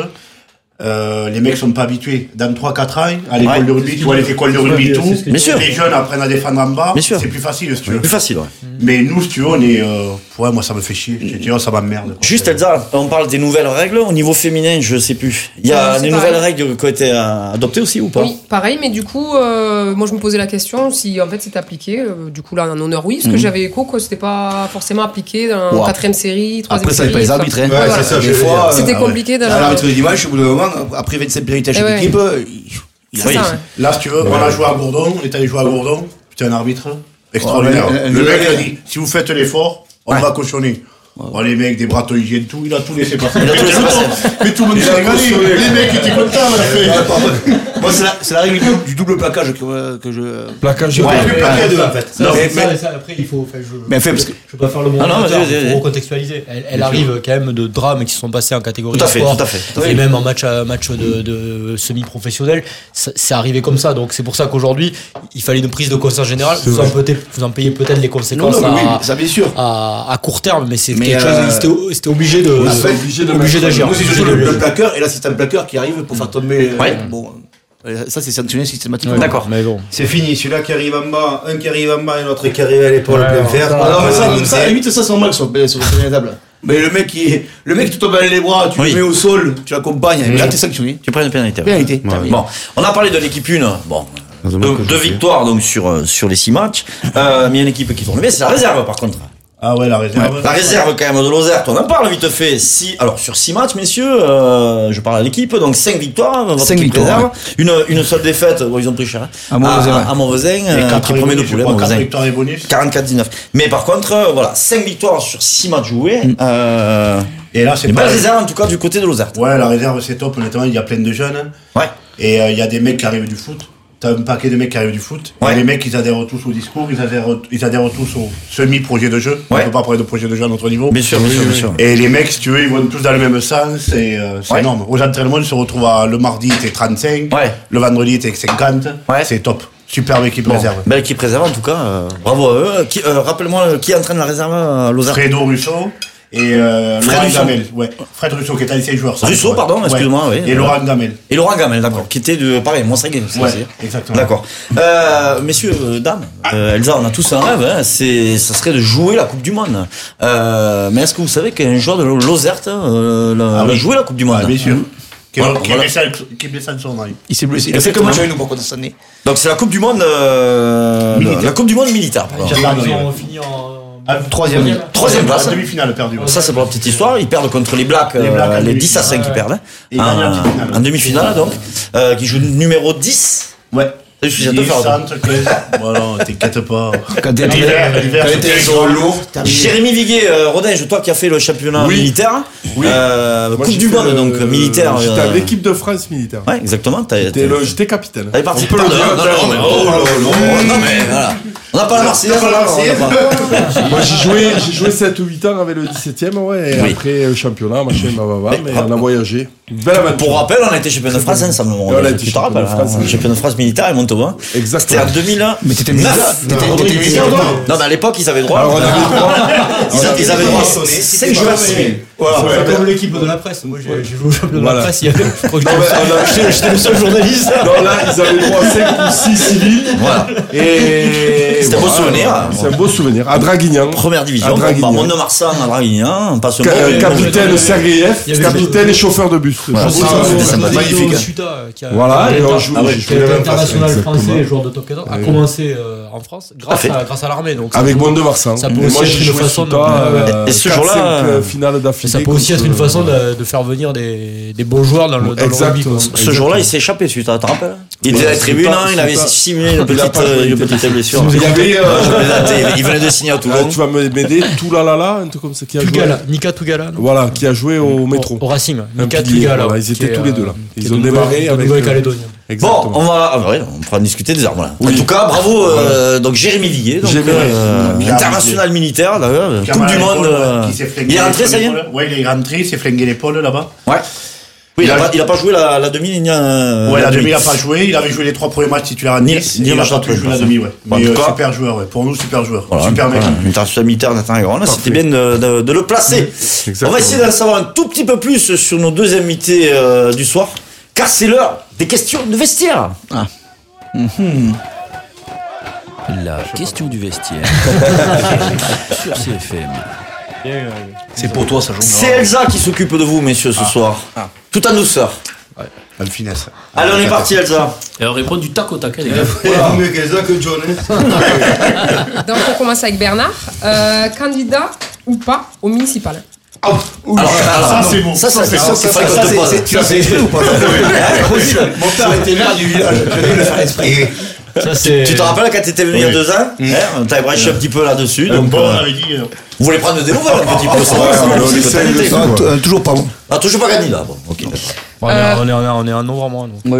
Euh, les mecs sont pas habitués. Dans trois quatre ans, à l'école Ouais. de rugby, tu vois les écoles de rugby et tout. C'est ce que Bien sûr. Les jeunes apprennent à défendre en bas. Bien sûr. C'est plus facile, si tu veux. plus facile, ouais. Mais nous, si tu veux, on est, euh, ouais, moi, ça me fait chier. Je te dis, oh, ça m'emmerde. quoi. Juste Elsa, on parle des nouvelles règles au niveau féminin, je sais plus. Il y a Non, c'est des pareil. nouvelles règles qui ont été euh, adoptées aussi ou pas? Oui, pareil, mais du coup, euh, moi je me posais la question si en fait c'est appliqué. Euh, du coup, là, en honneur, oui, parce que Mhm. j'avais écho que c'était pas forcément appliqué dans Ouais. quatrième série, troisième Après, ça série. dépend des ça. arbitres. Hein. Ouais, voilà. c'est ça, Des je veux fois, C'était euh, compliqué dans à la- l'arbitre du dimanche, au bout d'un moment, après vingt-sept pénalités à chaque Eh ouais. équipe, il, il a C'est Oui. ça, fait. ouais. Là, si tu veux, on a joué à Gourdon. On est allé jouer à Gourdon. C'était un arbitre extraordinaire. Ouais, le le- mec le- a dit, si vous faites l'effort, on Ouais. va cautionner. Bon, les mecs, des bras hygiène, tout, il a tout laissé passer. Il a tout laissé passer. Mais tout le monde Il s'est a régalé. cautionné. Les mecs étaient contents, on a fait. Moi, c'est la, c'est la règle du, du double plaquage que, euh, que je. Plaquage. Ouais, Ouais. plus plaqué à deux, en fait. Ça, Non, c'est mais- ça, mais- ça, après, il faut. Enfin, je, Mais fait, parce que- je peux pas faire le bon Ah non, orateur, vas-y, vas-y, il vas-y. faut recontextualiser. Elle, elle arrive quand même de drames qui se sont passés en catégorie Tout à fait, sport, tout à fait, tout à et fait. même en match, à- match de, de semi-professionnel, ça- c'est arrivé comme ça. Donc c'est pour ça qu'aujourd'hui, il fallait une prise de conscience générale. Vous en, peut-être, vous en payez peut-être les Non, conséquences non, mais à, oui, ça bien sûr. à, à court terme, mais c'est Mais, quelque euh, chose. C'était, c'était obligé de, Oui, de- c'est obligé de obligé mettre- d'agir. Moi, c'est Obligé surtout de- le, le plaqueur, et là, c'est un plaqueur qui arrive pour faire tomber. euh, Ouais. Bon, euh, ça, c'est sanctionné systématiquement. Ouais, D'accord. Mais bon. C'est fini, celui-là qui arrive en bas, un qui arrive en bas et l'autre qui arrive à l'épaule Ouais, plein alors, fer. ça, Ah non, mais ça, Euh, ça, à la limite, ça, c'est normal sur, sur le table. Mais le mec qui, le mec qui te tombe dans les bras, tu Oui. le mets au sol, tu l'accompagnes, et là, t'es sanctionné. Tu prends une pénalité. ouais. Pénalité. Ouais. Bon, on a parlé de l'équipe une. Bon, Dans un deux, match que je deux fais. victoires donc sur euh, sur les six matchs. Euh, mais il y a une équipe qui tourne bien, c'est la réserve par contre. Ah ouais, la réserve. La réserve quand même de Lozère, on en parle vite fait. Si, alors sur six matchs, messieurs, euh, je parle à l'équipe, donc cinq victoires. Votre Cinq équipe victoires, réserve. Une une seule défaite, bon, ils ont pris cher. hein. À Mauvesin, ouais. À, à Mauvesin, Et euh, quatre qui est premier de bonus, je poulet, crois, quatre Mauvesin. victoires et bonus. quarante-quatre dix-neuf. Mais par contre, euh, voilà, cinq victoires sur six matchs joués. Euh, Et là, c'est une pas. belle réserve en tout cas du côté de Lozère. Ouais, la réserve, c'est top. Honnêtement, il y a plein de jeunes. Ouais. Et euh, il y a des mecs qui arrivent du foot. T'as un paquet de mecs qui arrivent du foot. Ouais. Et les mecs, ils adhèrent tous au discours, ils adhèrent, ils adhèrent tous au semi-projet de jeu. Ouais. On peut pas parler de projet de jeu à notre niveau. Bien sûr, bien sûr, bien sûr. Et les mecs, si tu veux, ils vont tous dans le même sens. Et euh, c'est Ouais. énorme. Aux entraînements, ils se retrouvent à, le mardi, t'es trente-cinq. Ouais. Le vendredi, t'es cinquante. Ouais. C'est top. Superbe équipe Bon, réserve. belle équipe réserve en tout cas. euh, bravo à eux. Qui, euh, rappelle-moi euh, qui entraîne la réserve à Lozère. Fredo Russo. Et euh, Fred Laurent Russo. Gamel. Ouais. Fred Russo, qui est un ancien joueur. ça, Russo, ouais. pardon, excuse-moi, oui. Et Laurent Gamel. Et Laurent Gamel, d'accord, qui était de pareil, Monstrégué. Ouais, exactement. D'accord. Euh, messieurs, euh, dames, euh, Elsa, on a tous un rêve, hein, c'est, ça serait de jouer la Coupe du Monde. Euh, mais est-ce que vous savez qu'un joueur de Lozère euh, l'a Ah oui. l'a joué la Coupe du Monde? Ah, bien sûr. Qui est Voilà, qui est voilà. blessé avec- qui est blessé avec son mari. Il s'est blessé. Il a fait Exactement. comme match avec nous, par contre, cette année. Donc c'est la Coupe du Monde, euh, Militaire. la Coupe du Monde militaire. pardon. Gendarmerie, Ils ouais. ont fini en. Ah, Troisième. Troisième place. La demi-finale perdue. Ça c'est pour la petite histoire, ils perdent contre les Blacks, Les euh, Blacks en les dix à cinq demi-finale. ils perdent, hein, Et ils gagnent en petite finale. en, en demi-finale donc, euh, qui joue numéro dix. Ouais. Je suis à te dix, faire. centre, quinze. Voilà, t'inquiète pas. Quand t'es L'hiver, l'hiver, quand c'est t'es très sur grand. lourd, Jérémy Viguet, euh, Rodinge, toi qui as fait le championnat Oui. militaire, Oui. euh, Moi, Coupe j'ai du fait Monde le- donc militaire. J'étais euh, à l'équipe de France militaire. Ouais, exactement. T'as, J'étais t'as- le- J'étais capitaine. t'avais participé. On peut le Pardon, dire. non, non, mais- oh là là, non, mais voilà. On n'a pas la Marseillaise, On n'a pas la Marseillaise. on n'a pas- Moi, j'ai joué, j'ai joué sept ou huit ans avec le dix-septième, ouais. Et Oui. après, euh, championnat, machin, bababa, Mais- mais on a voyagé. Une belle aventure. Pour rappel, on a été champion de France ensemble. On, on a tu été te champion rappelles, de France, hein, oui. champion de France militaire à Montauban. C'était Exactement. en deux mille un. Mais t'étais militaire. T'étais t'étais militaire, toi. Non, mais à l'époque, ils avaient droit. Alors, on avait le droit. Ils, a- ils avaient droit à cinq joueurs civils. Voilà, c'est comme l'équipe de la presse. Moi, j'ai j'ai joué au championnat de Voilà. la presse. Il y avait, je crois que Non, mais on a- j'étais j'étais le seul journaliste. Non, là, ils avaient droit à cinq ou six civils. Voilà. Et. C'était un beau voilà. souvenir. C'est un beau souvenir. À Draguignan. Première division. À On Draguignan. part Mont-de-Marsan à Draguignan. On passe au Ca- Mont- euh, Capitaine Sergeyev, Il y avait- capitaine et chauffeur de bus. Voilà, Je c'est sais ça, pas. c'était sympa. Magnifique, hein. Suta, qui a, Voilà, et on joue. Ah ouais, j'ai qui a joué été la même face, international exactement. français, joueur de top quatorze, a Oui. commencé euh, en France grâce fait. à, grâce à l'armée. Donc ça Avec peut- Mont-de-Marsan. ça peut Et aussi moi, être j'ai une joué façon de- Souta, euh, Et ce quatre, jour-là, cinq, euh, finales d'affilée. Ça peut aussi contre- être une façon de, de faire venir des, des beaux joueurs dans le, dans le Exact. rugby. quoi. Ce jour-là, il s'est échappé, tu te rappelles? Il était Ouais, à la c'est tribune, pas- hein, il c'est avait pas- simulé une Il a petite, pas joué, euh, il une était- petite blessure. Il y avait, euh, Je plaisantais, il venait de signer à Toulon. Ah, tu vas m'aider, Toulalala, un truc comme ça, qui a joué. Tugala, Nika Tugala. non Voilà, qui a joué au métro. Au, au Racing. Un Nika pilier, Tugala. voilà, ouais, ils qui étaient est, tous les deux, là. euh, Ils qui est ont de démarré Nouvelle- avec, de Nouvelle-Calédonie. Bon, Exactement. on va, ah, ouais, on pourra discuter des armes là. En tout cas, bravo, euh, donc Jérémy Villiers, donc, Jérémy, euh, Villiers. international militaire, d'ailleurs, Qui a Coupe mal à du Monde. l'épaule, euh, qui s'est flingué il est rentré, ça y est? l'épaule. Ouais, il est rentré, il s'est flingué l'épaule là-bas. Ouais. Oui, il a, Il a- pas, il a pas joué la, la demi, ni euh, Ouais, la demi, il a pas joué. Il avait joué les trois premiers matchs titulaires à Nice. Ni- ni Il a match pas d'entrée, pu jouer la ça. demi, ouais. En Mais tout euh, cas- super joueur, ouais. Pour nous, super joueur. Voilà, Super mec. voilà, international militaire Nathan Grand, là, c'était bien de, de, de le placer. On Exactement. va essayer d'en savoir un tout petit peu plus sur nos deux invités euh, du soir, car c'est l'heure des questions de vestiaire. La question du vestiaire. Sur C F M. C'est pour toi, ça joue. C'est Elsa qui s'occupe de vous, messieurs, ce soir. Tout en douceur. En finesse. Allez, on est parti, Elsa. Et on répond du tac au tac, les gars. Voilà, mieux qu'Elsa que John. hein. Donc on commence avec Bernard. Euh, candidat ou pas au municipal? Alors, alors, Ça, c'est bon. Ça, ça, c'est Ça, ça, ça, c'est ça, ça, c'est- Tu l'as fait exprès ou pas? Mon père était maire du village, je vais le faire exprès. Ça, c'est. Tu te rappelles quand t'étais venu il y a deux ans hein, t'avais brèché un petit peu là-dessus. Donc, Bon, euh, on avait dit. euh, vous voulez prendre des nouvelles un petit peu ça va, ouais, ça va, on c'est essaie que de t'as été. ça. Non, t- euh, toujours pas bon. Ah, toujours pas gagné là. Bon, ok, d'accord. On est, Euh, on est, on est, on est en novembre. donc.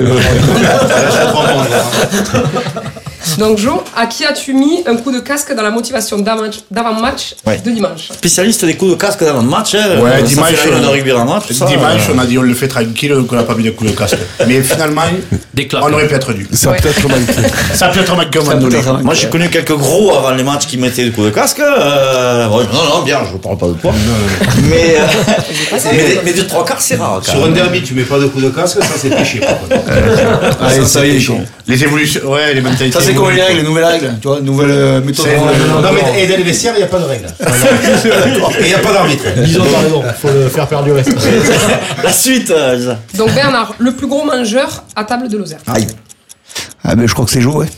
Donc Jo, à qui as-tu mis un coup de casque dans la motivation d'avant- d'avant-match Ouais. de dimanche? Spécialiste des coups de casque dans le match. Hein, Ouais, ça dimanche, fait la euh, de rugby dans le match. tout ça, Dimanche, euh, on a dit on le fait tranquille, qu'on n'a pas mis de coup de casque. Mais finalement, Des claques. on aurait pu être dû. Ça a Ouais. peut-être manqué. Ça a pu être manqué à un moment donné. Moi, j'ai connu quelques gros avant les matchs qui mettaient des coups de casque. Euh, ouais, non, non, bien, je ne parle pas de toi. Mais, euh, mais, mais de trois quarts, c'est rare. quand Sur un même. derby, tu mets pas de coup de casque, ça c'est péché. par contre. Allez, ça y est, péché. Les évolutions, ouais, les mentalités. ça c'est comme les évoluent. règles, les nouvelles règles, tu vois, nouvelles euh, méthodes. C'est- Euh, Non, mais et dans les vestiaires, il n'y a pas de règle. Et il n'y a pas d'arbitre. Ils ont pas raison, faut le faire perdurer. La suite, euh, Elsa. Donc Bernard, le plus gros mangeur à table de Lozère. Aïe. Ah ben je crois que c'est Jo, ouais.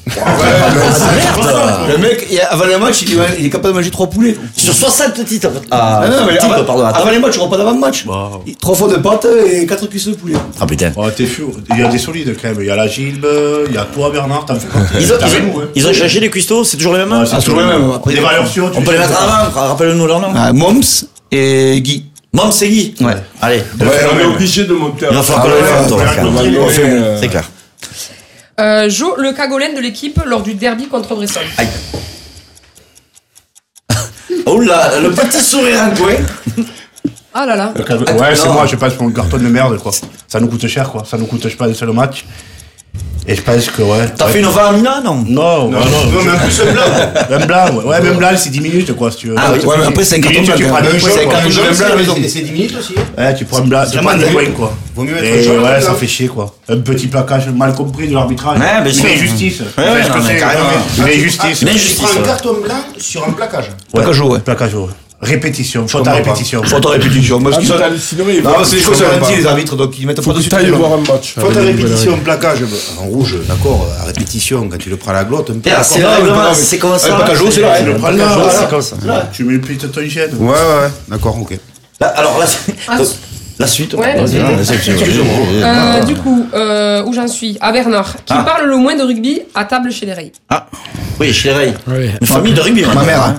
Le mec, il y a- avant le match, il est, il est capable de manger trois poulets. Sur soixante titres. Ah, Ah non, mais titres, avant, pardon. attends. avant les matchs, tu repas d'avant-match. Il- Trois fois de pâtes et quatre cuisses de poulet. Ah putain. Oh, t'es fou. Il y a des solides quand même. Il y a la Gilbe, il y a toi, Bernard, t'en fais partie. Ils ont, T'as ils, avec ont, nous, hein. ils ont changé les cuistots, c'est toujours les mêmes. Ah, hein c'est Ah, toujours les mêmes. Après, Des valeurs sûres. On peut les mettre en avant, rappelle-nous leur nom. Ah, Moms et Guy. Mom, c'est Guy. Ouais. Allez, Ouais, on est obligé de monter il va un falloir qu'on Ah le ouais, fasse, on va ouais, faire. ouais, On fait, ouais. c'est clair. Euh, Jo, le cagolène de l'équipe lors du derby contre Bresson. Aïe. Oh là, le petit sourire en coin. Ah là là. Ouais, c'est Non. moi, je passe pour un carton de merde, quoi. Ça nous coûte cher, quoi. Ça nous coûte pas un seul match. Et je pense que, ouais. T'as ouais. fait une va à Mina, non? Non, ouais, non. Non, mais en plus, un blanc. Un blanc, ouais. Ouais, même blanc, c'est dix minutes, quoi, si tu veux. Ah oui, Tu- ouais, mais tu- après, c'est un dix carton minutes, tu blanc, prends quand un même. jaune, C'est un quoi. carton jaune. C'est- à la maison. c'est- C'est dix minutes aussi. Ouais, tu prends un blanc, tu prends vraiment un de- point, quoi. Vaut mieux mettre un Et jaune ouais, que ça blanc. fait chier, quoi. Un petit plaquage mal compris de l'arbitrage. Ouais, bien sûr. Une injustice. Ouais, Tu sais ouais, ce non, que mais c'est, carrément. Une injustice. Une Tu injustice. prends un ouais. carton blanc sur un plaquage. Plaquage, ouais. Plaquage, ouais. Répétition, faute à comprends pas. répétition. Faute à répétition. Parce Ah, qu'ils mais sont. t'as halluciné, il Non, va- c'est des je choses sur comprends l'anti, pas. les arbitres, donc ils mettent Faut pas que dessus. t'ailles voir un match. Faute à avec une répétition, nouvelle plaquage. En rouge, d'accord, à répétition, quand tu le prends à la glotte, un peu. Ah, c'est là, là, mais vraiment, pas- c'est comme ça. le plaquage haut, c'est là, C'est hein. le Le plaquage plaquage haut, haut, c'est là. comme ça. Là, tu mets plus de ton hygiène. Ouais, ouais, ouais, d'accord, ok. Là, alors, la, Ah, donc, la suite. Ouais, vas-y, vas-y. vas-y, Excuse-moi. Euh, du coup, euh, où j'en suis? À Bernard, qui Ah. parle le moins de rugby à table chez les Reys. Ah, oui, chez les Reys. Oui. Une famille de rugby, Ma maintenant. mère, hein.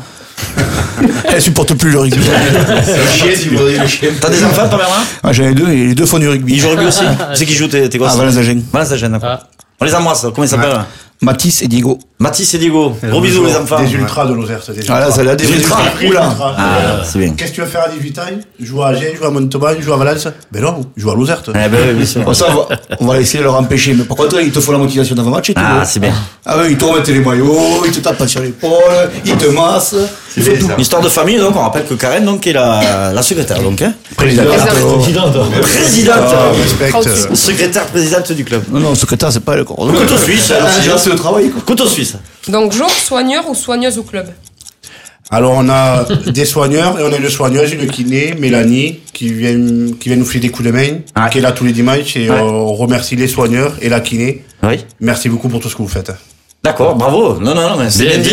Elle supporte plus le rugby. Le chien, tu voudrais le chien. T'as des enfants, ta mère, là? Ah, j'en ai deux et les deux font du rugby. Ils jouent au rugby aussi? C'est qui joue tes, tes gosses? Ah, Valence Agen. Valence Agen, d'accord. Ah. On les embrasse, comment ils s'appellent? Mathis et Diego. Mathis et Diego. Gros bisous, les enfants. Des ultras de Lozère, c'est des Ah là, ultras. ça l'a des Des ultras. ultras. Oula. Ah, c'est bien. Qu'est-ce que tu vas faire à dix-huit ans? Jouer à Agen, jouer à Montauban, jouer à Valence? Ben non, joue à Lozère. toi. Eh ben, oui, bien sûr. Bon, ça, on va, on va essayer de leur empêcher. Mais par contre, il te faut la motivation d'avant-match et tout. Ah, c'est bien. Ah oui, ils te remettent les maillots, ils te tapent sur l'épaule, ils te massent. Il faut tout. Histoire de famille, donc, on rappelle que Karen, donc, est la, la secrétaire, donc, hein. Président. Présidente. Ah, respecte. euh, Secrétaire présidente du club. Non, non, secrétaire, c'est pas le corps. Couteau suisse, alors, Ah, c'est le travail, quoi. Couteau suisse. Donc Jo, soigneur ou soigneuse au club? Alors on a des soigneurs et on a une soigneuse, une kiné, Mélanie, qui vient, qui vient nous filer des coups de main, Ah. qui est là tous les dimanches et Ouais. on remercie les soigneurs et la kiné. Oui. Merci beaucoup pour tout ce que vous faites. D'accord, bravo. Non, non, non, mais c'est Bien bien dit. dit.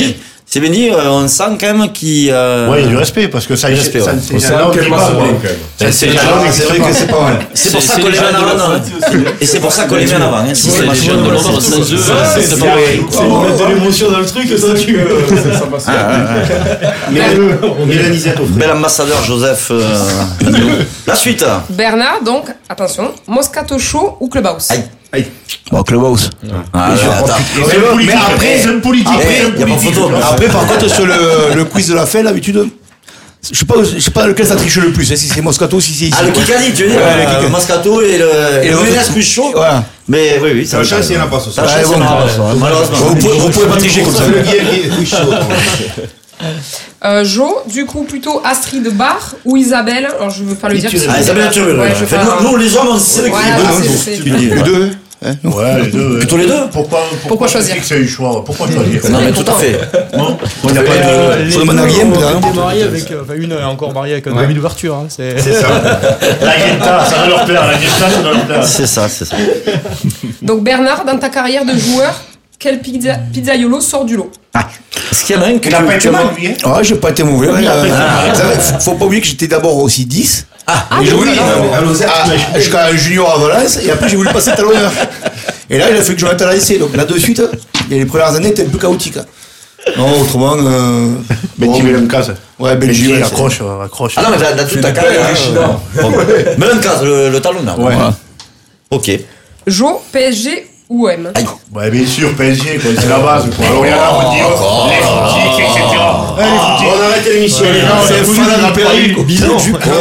C'est bien dit, euh, on sent quand même qu'il. Euh... Ouais, il y a du respect, parce que ça, Du respect, ça, ouais. c'est On sent un quel qui masse va, bien, quoi. quand même. C'est C'est c'est c'est vrai que c'est pas mal. C'est pour C'est- ça c'est qu'on les les met en jeunes de avant. Londres. Et c'est pour ça qu'on les met en avant. hein, C'est les systématiquement. jeunes de Londres, sans eux, c'est pas pareil. On met de l'émotion dans le truc, ça tue. Ça passe. Mélanisette au frais. Bel ambassadeur Joseph. euh, Nino. La suite. Bernard, donc, attention, Moscato Show ou Clubhouse? Aïe. Bon, Clubhouse. Ah, attends. Mais après, c'est une politique. Après, il n'y a pas photo. Après, par contre, sur le, le quiz de la fin, d'habitude, je sais pas, je sais pas lequel ça triche le plus, hein, si c'est Moscato, si c'est ici. Ah, le Kikadi, tu veux dire Ouais, le euh, Kikadi. Moscato et le, et Et le le- Ménès plus chaud. Voilà. Mais oui, oui, ça La chance, il n'y en a pas ce La soir. chance, Ouais, il y en bon, a pas, ouais. ça, malheureusement. Vous pouvez, vous pouvez pas tricher comme ça. Le guerre, oui, chaud. Euh, Jo, du coup, plutôt Astrid Barr ou Isabelle? Alors, je veux pas le dire. parce que Ah, je sais Isabelle pas. Turel. Ouais, je veux Fait, pas- nous, nous, les hommes, on sait le Voilà, qui c'est- c'est- Les deux, hein. Ouais, les deux. ouais. Plutôt les deux. Pourquoi, Pourquoi choisir C'est un choix. Pourquoi choisir Non, mais tout à fait. Non, Il n'y a pas de. Faut demander à Guillaume, là, hein. Une mariée avec, euh, enfin une est encore mariée avec un demi d'ouverture. Hein, c'est C'est ça. La guetta, ça va leur plaire. La guetta, ça va leur plaire. C'est ça, c'est ça. Donc, Bernard, dans ta carrière de joueur, quel pizza, pizzaiolo sort du lot? Est-ce qu'il y en a un que Il n'a tu- pas tu été as- mal, lui. hein. Ouais, j'ai pas été mauvais. Ouais, il a euh, pas été euh, faut- Faut pas oublier que j'étais d'abord aussi dix. Ah, Et oui, à Lozère, ah, tu m'as échoué. jusqu'à un junior à Valence, et après j'ai voulu passer talonneur. Et là, il a fait que je mette à l'A S C. Donc là, de suite, et les premières années étaient un peu chaotiques. Non, autrement. Euh, Benji bon, Melemkaz. Ouais, Benji, Benji, accroche, euh, accroche. Ah non, mais dans toute ta carrière. hein, bon. Même cas, le, le talonneur. Ouais. Ok. Jo, P S G ou O M? Ouais, bien sûr, P S G, quoi, c'est la base. Quoi. Alors, il y en a à redire, les foutiques, et cetera. Ouais, les foutiques. On arrête l'émission. c'est fan de Paris. bidon.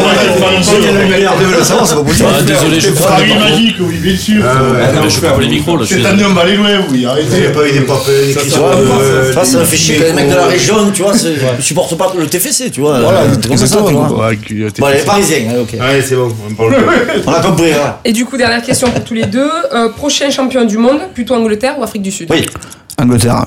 C'est pas possible. Ah, désolé, je Paris magique, oui, bien sûr. Mais je peux pas les micros là. je suis C'est un homme, allez loin, oui, arrêtez. Pas eu des papes, des Tu vois, ça, ça me fait chier que les mecs de la région, tu vois, c'est- ils supportent pas le T F C, tu vois. Voilà, euh, c'est comme ça, exactement, tu vois. quoi. Bon, les Parisiens, hein, ok. Allez, c'est bon, on parle plus. On a compris, hein. Et du coup, dernière question pour tous les deux. Euh, prochain champion du monde, plutôt Angleterre ou Afrique du Sud? Oui. Angleterre.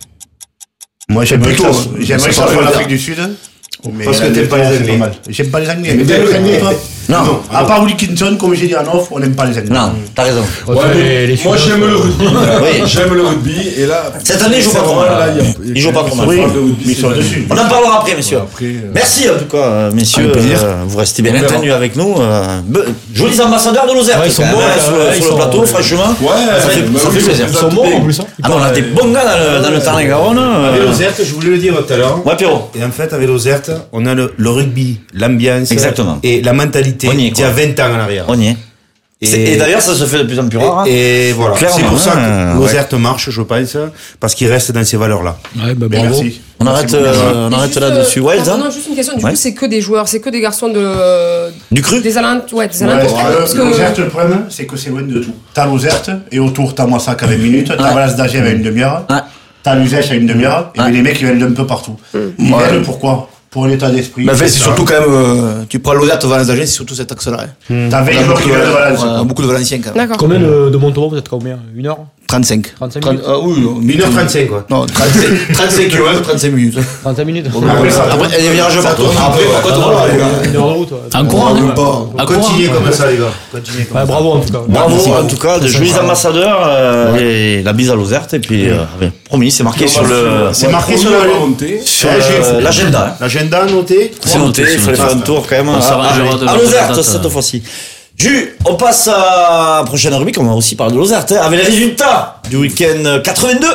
Moi, j'aimerais que Plutôt, ça j'aimerais que ça soit l'Afrique du Sud. Parce que t'aimes pas les Anglais. J'aime pas les Anglais. Mais t'aimes les Anglais, toi? Non. À part Wilkinson, comme j'ai dit en off, on n'aime pas les Anglais. Non, t'as raison. Ouais, les Moi, Sud- j'aime le rugby. Oui. J'aime le rugby. Et là. Cette année, ils jouent pas trop mal. Là, il y a- Ils jouent pas trop mal. Oui, parle de rugby, mais ils sont c'est- dessus. On en parlera après, messieurs. Après, euh, Merci en tout cas, euh, messieurs. Avec plaisir. euh, vous restez bien On verra. maintenus avec nous. euh, be- jolis ambassadeurs de Lozère. Ouais, ils sont quand bons, même, hein, là, sur, ouais, le- ils sur le sont- plateau, franchement. Ouais, ça fait, bah ça oui, fait ils plaisir. Ils sont bons en plus. hein. Ah, non, on a des bons gars dans le, dans le Tarn-et-Garonne. Avec euh. Lozerte, je voulais le dire tout à l'heure. Ouais, Pierrot. Et en fait, avec Lozerte, on a le, le rugby, l'ambiance Exactement. et la mentalité On y est, d'il y a quoi. vingt ans en arrière. On y est. C'est- Et, d'ailleurs, ça se fait de plus en plus rare. hein. Et, et voilà. Clairement, C'est pour ça hein, que Lozerte marche, je pense, parce qu'il reste dans ces valeurs-là. Ouais, bah Mais bravo. merci. On arrête, euh, on Et arrête juste, là-dessus. euh, Ouais, pardon, Elsa non, juste une question. Du Ouais. coup, c'est que des joueurs, c'est que des garçons de. Du cru Des alentours. Ouais, des Ouais, alentours. euh, parce que. Lozerte, le problème, c'est que c'est loin de tout. T'as Lozerte, et autour, t'as Moissac à vingt minutes, t'as Ouais. Valence d'Agé à une demi-heure, Ouais. t'as Luzèche à une demi-heure, et Ouais. ben, les mecs, ils viennent d'un peu partout. Ils Ouais. viennent pourquoi? Pour l'état d'esprit. Mais en fait, c'est ça. surtout quand même. euh, Tu prends l'Odette Valence d'Agen, c'est surtout cet axe-là. hein. T'as vingt On a joueurs qui beaucoup de- viennent de Valence. ouais, beaucoup de Valenciens quand même. D'accord. Combien de, de Montauban, vous êtes combien Une heure trente-cinq. trente-cinq trente minutes. Ah oui, non, une heure trente-cinq, quoi. Non, trente-cinq trente-cinq kilomètres, trente-cinq minutes. trente minutes Après, ça Après, il y a des virages partout. Après, par contre, voilà, les gars. Une heure de route. ouais. En courant, Même hein. pas. À courant. Continuez comme ça, les gars. Continuez comme Ouais, ça. bravo en tout cas. Bravo, Merci, en bravo. tout cas, de jolis ambassadeurs. euh, Et la bise à Lozerte. Et puis, euh, promis, c'est marqué sur le. C'est marqué sur la le. volonté. Sur euh, l'agenda. hein. L'agenda noté. C'est noté, il fallait faire un tour quand même. On s'arrangera de à notre Lozerte date, cette euh. fois-ci. Jus, on passe à la prochaine rubrique, on va aussi parler de Lozerte, hein, avec les résultats du week-end quatre-vingt-deux.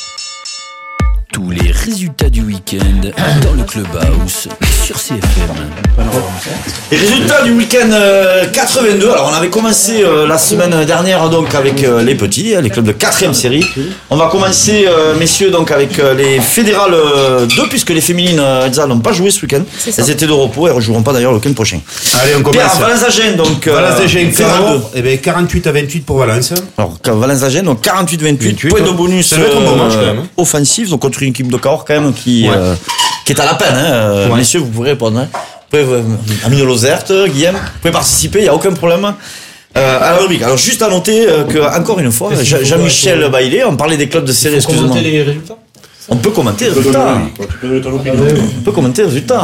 Tous les résultats du week-end dans le Clubhouse sur C F M. Les résultats du week-end euh, quatre-vingt-deux. Alors on avait commencé euh, la semaine dernière donc avec euh, les petits, hein, les clubs de quatrième série. On va commencer euh, messieurs donc avec euh, les fédérales euh, deux puisque les féminines euh, Elsa n'ont pas joué ce week-end. C'est ça. Elles étaient de repos et ne rejoueront pas d'ailleurs le week-end prochain. Allez, on Pierre, commence. Valence-Agen donc. euh, Valence d'Agen, fédérale deux. Caro, eh ben, quarante-huit à vingt-huit pour Valence. Alors Valence-Agen donc quarante-huit vingt-huit, vingt-huit, point de ouais. bonus Ça va être un bon match, quand même, hein. offensif donc contre une équipe de Cahors quand même qui Ouais. euh, qui est à la peine hein. Euh, Ouais. Messieurs, vous pourrez répondre. Hein. Vous pouvez, euh, ami de Lozerte, Guillaume, vous pouvez participer, il n'y a aucun problème. Euh, à la rubrique. Alors juste à noter euh, que encore une fois, Qu'est-ce qu'il Jean- faut Jean-Michel pas- Baillet, on parlait des clubs de série, Faut excusez-moi. commenter les résultats. On peut commenter les Tu peux donner résultats. ton avis, quoi. Tu peux donner ton opinion. On peut commenter les résultats.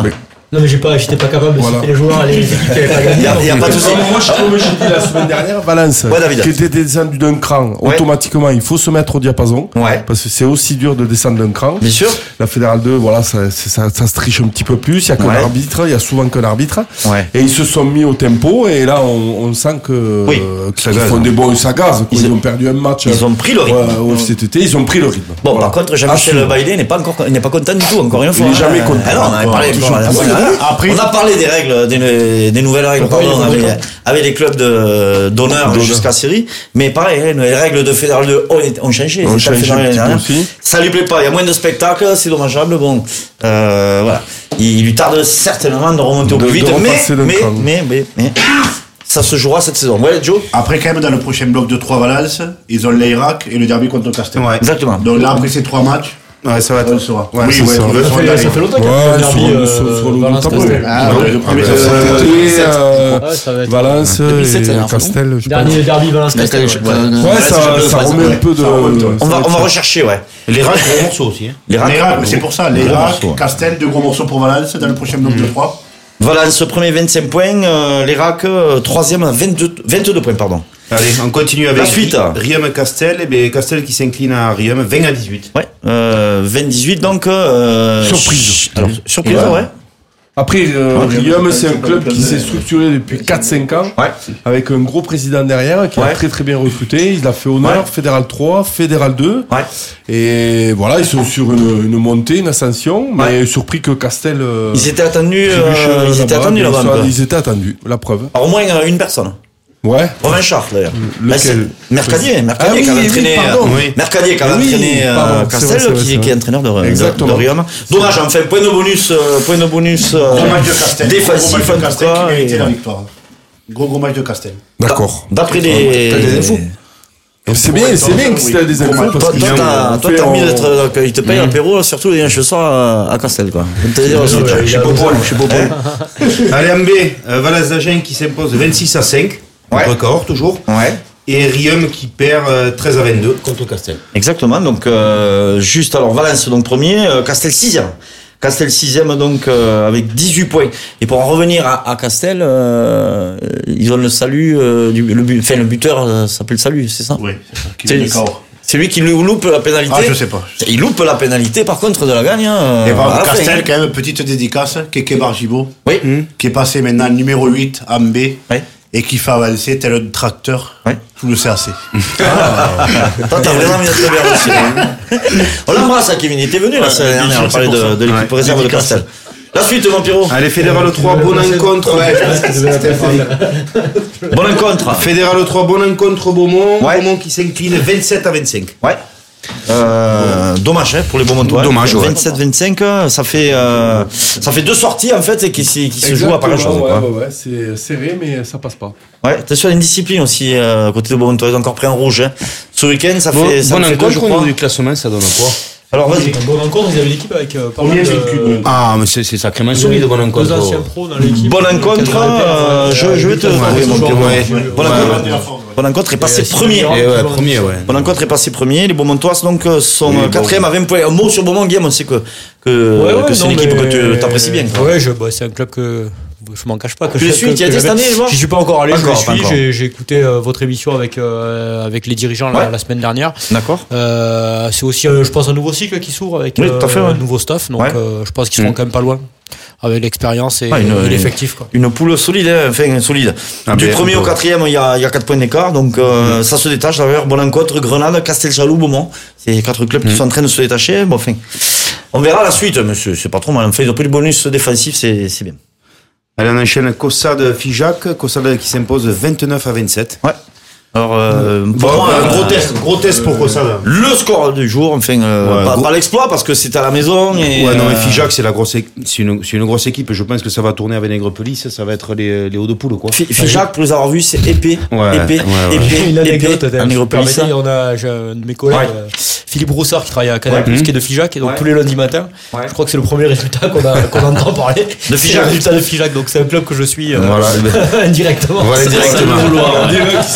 Non, mais j'ai pas, j'étais pas capable de Voilà. citer les joueurs, les équipes qui avaient pas gagné. Il n'y a pas de souci. Moi, je, comme j'ai dit la semaine dernière, Valence, Ouais, David. qui était descendu d'un cran, Ouais. automatiquement, il faut se mettre au diapason. Ouais. Parce que c'est aussi dur de descendre d'un cran. Bien sûr. La Fédérale deux, voilà, ça, c'est- ça, ça se triche un petit peu plus. Il y a qu'un Ouais. arbitre, il y a souvent qu'un arbitre. Ouais. Et ils se sont mis au tempo, et là, on, on sent que, Oui. euh, qu'ils font des bons sagazes. Ils, Ils ils ont perdu un match. Ils ont pris le rythme. Ouais, ouais, cet été, ils ont pris le rythme. Bon, Voilà. par contre, À Jean-Michel suivre. Bailey n'est pas encore, n'est pas content du tout, encore une fois. Il est jamais hein. content. Ah non, on avait parlé, Toujours bon, pas. voilà. Après- on a parlé des règles, des, des nouvelles règles, Pourquoi pardon, il est pas avec, content avec les clubs de, d'honneur D'honneur. jusqu'à série. Mais pareil, hein, les règles de Fédéral deux ont, ont changé. Ont C'est pas le changé Fédéral un petit peu dernière. aussi. Ça lui plaît pas. Il y a moins de spectacles, c'est dommageable. Bon, euh, voilà. Il, il lui tarde certainement de remonter au De- plus vite, de mais, repasser d'un mais, cran. mais, mais, mais, ça se jouera cette saison. Ouais, Joe? Après, quand même, dans le prochain bloc de trois Valence, ils ont l'Irak et le derby contre Castel. Ouais. Exactement. Donc là, après ces trois matchs, Ouais, ça va on le être. saura. Ouais, oui, c'est ouais, ça. on le Ça saura fait, derby. ça fait longtemps qu'il y a Ouais, un derby, sur le- euh, sur- sur le Valence-Castel. tableau. Ah, ouais, le premier, Ouais, c'est- cet été, c'est- euh, Ouais, ça va être. Valence deux mille sept, ça a et l'air fou. Castel, je pense. Dernier derby Valence-Castel. Ouais. ouais. Ouais, ça, ça remet un peu de. Ça remonte, ouais. On va, ça on va être- rechercher, ouais. Les rats, gros morceaux aussi. Hein. Les racks. L'Irak, c'est pour ça. Gros L'Irak, morceau. Castel, deux gros morceaux pour Valence dans le prochain bloc de trois. Valence, premier vingt-cinq points, euh, l'Irak, euh, troisième vingt-deux, vingt-deux points, pardon. Allez, on continue avec La suite. Riom Castel. Et bien, Castel qui s'incline à Riom, vingt à dix-huit. Ouais, euh, vingt dix-huit, donc... Euh, Surprise. ch- Alors, surprise, Ouais. ouais. Après, euh, Riom, c'est un club qui s'est structuré depuis quatre cinq ans, Ouais. avec un gros président derrière, qui Ouais. a très très bien recruté. Il a fait honneur, Ouais. Fédéral trois, Fédéral deux. Ouais. Et voilà, ils sont sur une, une montée, une ascension, mais Ouais. surpris que Castel... euh, Ils étaient attendus, euh, trébuche ils étaient là-bas, attendus mais là-bas. ils, sont- quoi. ils étaient attendus, la preuve. Alors, au moins euh, une personne. Ouais. Romain Charles, d'ailleurs. Lequel Ah, c'est Mercadier, Mercadier Ah oui, qui avait oui, entraîné, pardon. euh, Mercadier qui avait Oui, entraîné euh, pardon, c'est Castel, vrai, c'est vrai, qui, c'est qui est vrai. entraîneur de, de, Exactement. de Riom. Dommage, enfin, point de bonus, euh, point de bonus euh, Gros match de Castel. Gros défensif, match en de tout Castel cas. qui méritait et- la victoire. Gros gros match de Castel. D'accord. D'après T'as les... des infos C'est bien, c'est bien que si t'as des infos, parce Toi, que toi, bien, t'as, on toi, fait t'as envie en- d'être, euh, qu'ils te payent l'apéro, surtout les dimanches soirs à, à Castel, quoi. Je vais te dire, ensuite, ouais, je suis il a pas au raison. point, je suis pas au point. Allez, en B, euh, Valence d'Agen qui s'impose vingt-six à cinq. Ouais. Record, toujours. Ouais. Et Riom qui perd euh, treize à vingt-deux contre Castel. Exactement, donc, euh, juste, alors, Valence, donc, premier, euh, Castel, sixième. Castel, sixième, donc, euh, avec dix-huit points. Et pour en revenir à, à Castel, euh, ils ont le salut, euh, du, le, but- enfin, le buteur euh, s'appelle Salut, c'est ça? Oui, c'est ça. Qui C'est- met le K O. C'est lui qui lui loupe la pénalité. Ah, je sais pas. Il loupe la pénalité, par contre, de la gagne. hein, Et par à la exemple, fin, Castel, hein. quand même, petite dédicace, Keke Bargibo, Oui. qui est passé maintenant numéro huit en B, Ouais. et qui fait avancer tel un tracteur Ouais. tout le C A C. Toi, t'as vraiment mis notre bien aussi. hein. On l'embrasse, hein, Kevin. Il était venu la semaine bien dernière. sûr, On parlait c'est pour de, ça. de l'équipe Ouais. réserve de Dédicace. Castel. La suite, mon Pierrot. Allez, Fédéral trois, bonne rencontre. Bon rencontre. Fédéral trois, bonne rencontre Beaumont. Ouais. Beaumont qui s'incline vingt-sept à vingt-cinq. Ouais. Euh, dommage hein, pour les Beaumontois. Dommage, ouais. vingt-sept vingt-cinq, ça fait euh, ça fait deux sorties en fait et qui, s'y- qui se jouent à pas grand chose. Ouais, Quoi. ouais, ouais, c'est serré, mais ça passe pas. Ouais, attention à une discipline aussi euh, à côté de Beaumontois. Ils ont encore pris un rouge. Hein. Ce week-end, ça Bon, fait ça bonne en fait deux, je rencontre au crois. niveau du classement, ça donne quoi? Alors vas-y. Bonne rencontre, vous avez l'équipe avec euh, pas mal Combien de véhicules Ah, mais c'est c'est sacrément solide, bonne rencontre. deux anciens pros dans l'équipe. Bonne rencontre, Quatre euh, repères, je, je vais te euh, trouver mon joueurs, Pierrot. ouais. Bonne Ouais, rencontre. Bonne rencontre est passé Et, euh, premier. Sylvain Et ouais, Durand, premier, ouais. Bonne rencontre est passé premier. Les Beaumontois donc euh, sont Oui, euh, bon. quatrième à vingt points. Un mot sur Beaumont, Guillaume, on sait que que, Ouais, ouais, que c'est non, une équipe mais- que tu apprécies bien. quoi. Ouais, je, bah, c'est un club que je m'en cache pas. Que Tu je, les suis, que- tu y as que été cette j'avais- année, les voir J'y suis pas encore allé, Pas je les encore, pas suis. encore. J'ai, j'ai écouté euh, votre émission avec euh, avec les dirigeants la- Ouais. la, semaine dernière. D'accord. Euh, c'est aussi, euh, je pense, un nouveau cycle qui s'ouvre avec Oui, tout à fait, ouais. un nouveau staff. Donc, Ouais. euh, je pense qu'ils seront Mm. quand même pas loin avec l'expérience et, Ah, une- et l'effectif. Quoi. Une poule solide, hein, enfin solide. Ah, du bien, premier un au peu. quatrième, il y a, il y a quatre points d'écart, donc euh, ça se détache. D'ailleurs, bonne rencontre, Grenade, Castelchaloux, Beaumont. C'est quatre clubs qui sont en train de se détacher. Bon, enfin, on verra la suite, monsieur. C'est pas trop mal. Enfin, ils ont pris le bonus défensif, c'est c'est bien. Allez, on enchaîne Cossade Figeac. Cossade qui s'impose vingt-neuf à vingt-sept. Ouais. Alors, euh, pour Bon, moi, un euh, gros test, gros test pour Cossade. le score du jour, enfin, euh, Ouais, pas, gros- pas l'exploit parce que c'était à la maison. Et, Ouais, non, mais euh, Figeac, c'est la grosse, é- c'est une, c'est une grosse équipe. Je pense que ça va tourner avec Nègrepelisse. Ça va être les, les hauts de poule, quoi. Fi- Figeac, pour les avoir vus, c'est épais, Ouais, épais, ouais, ouais. épais, Une anecdote, épais. attends, Un je me Nègrepelisse. permettais, on a j'ai un de mes collègues, Ouais. euh, Philippe Broussard, qui travaille à Canal+, Ouais. qui est de Figeac, et donc Ouais. tous les lundis matins, Ouais. je crois que c'est le premier résultat qu'on a qu'on entend parler. De C'est Figeac. le résultat de Figeac, donc c'est un club que je suis euh, Voilà. indirectement. Voilà, directement. On dirait qu'ils sont passés à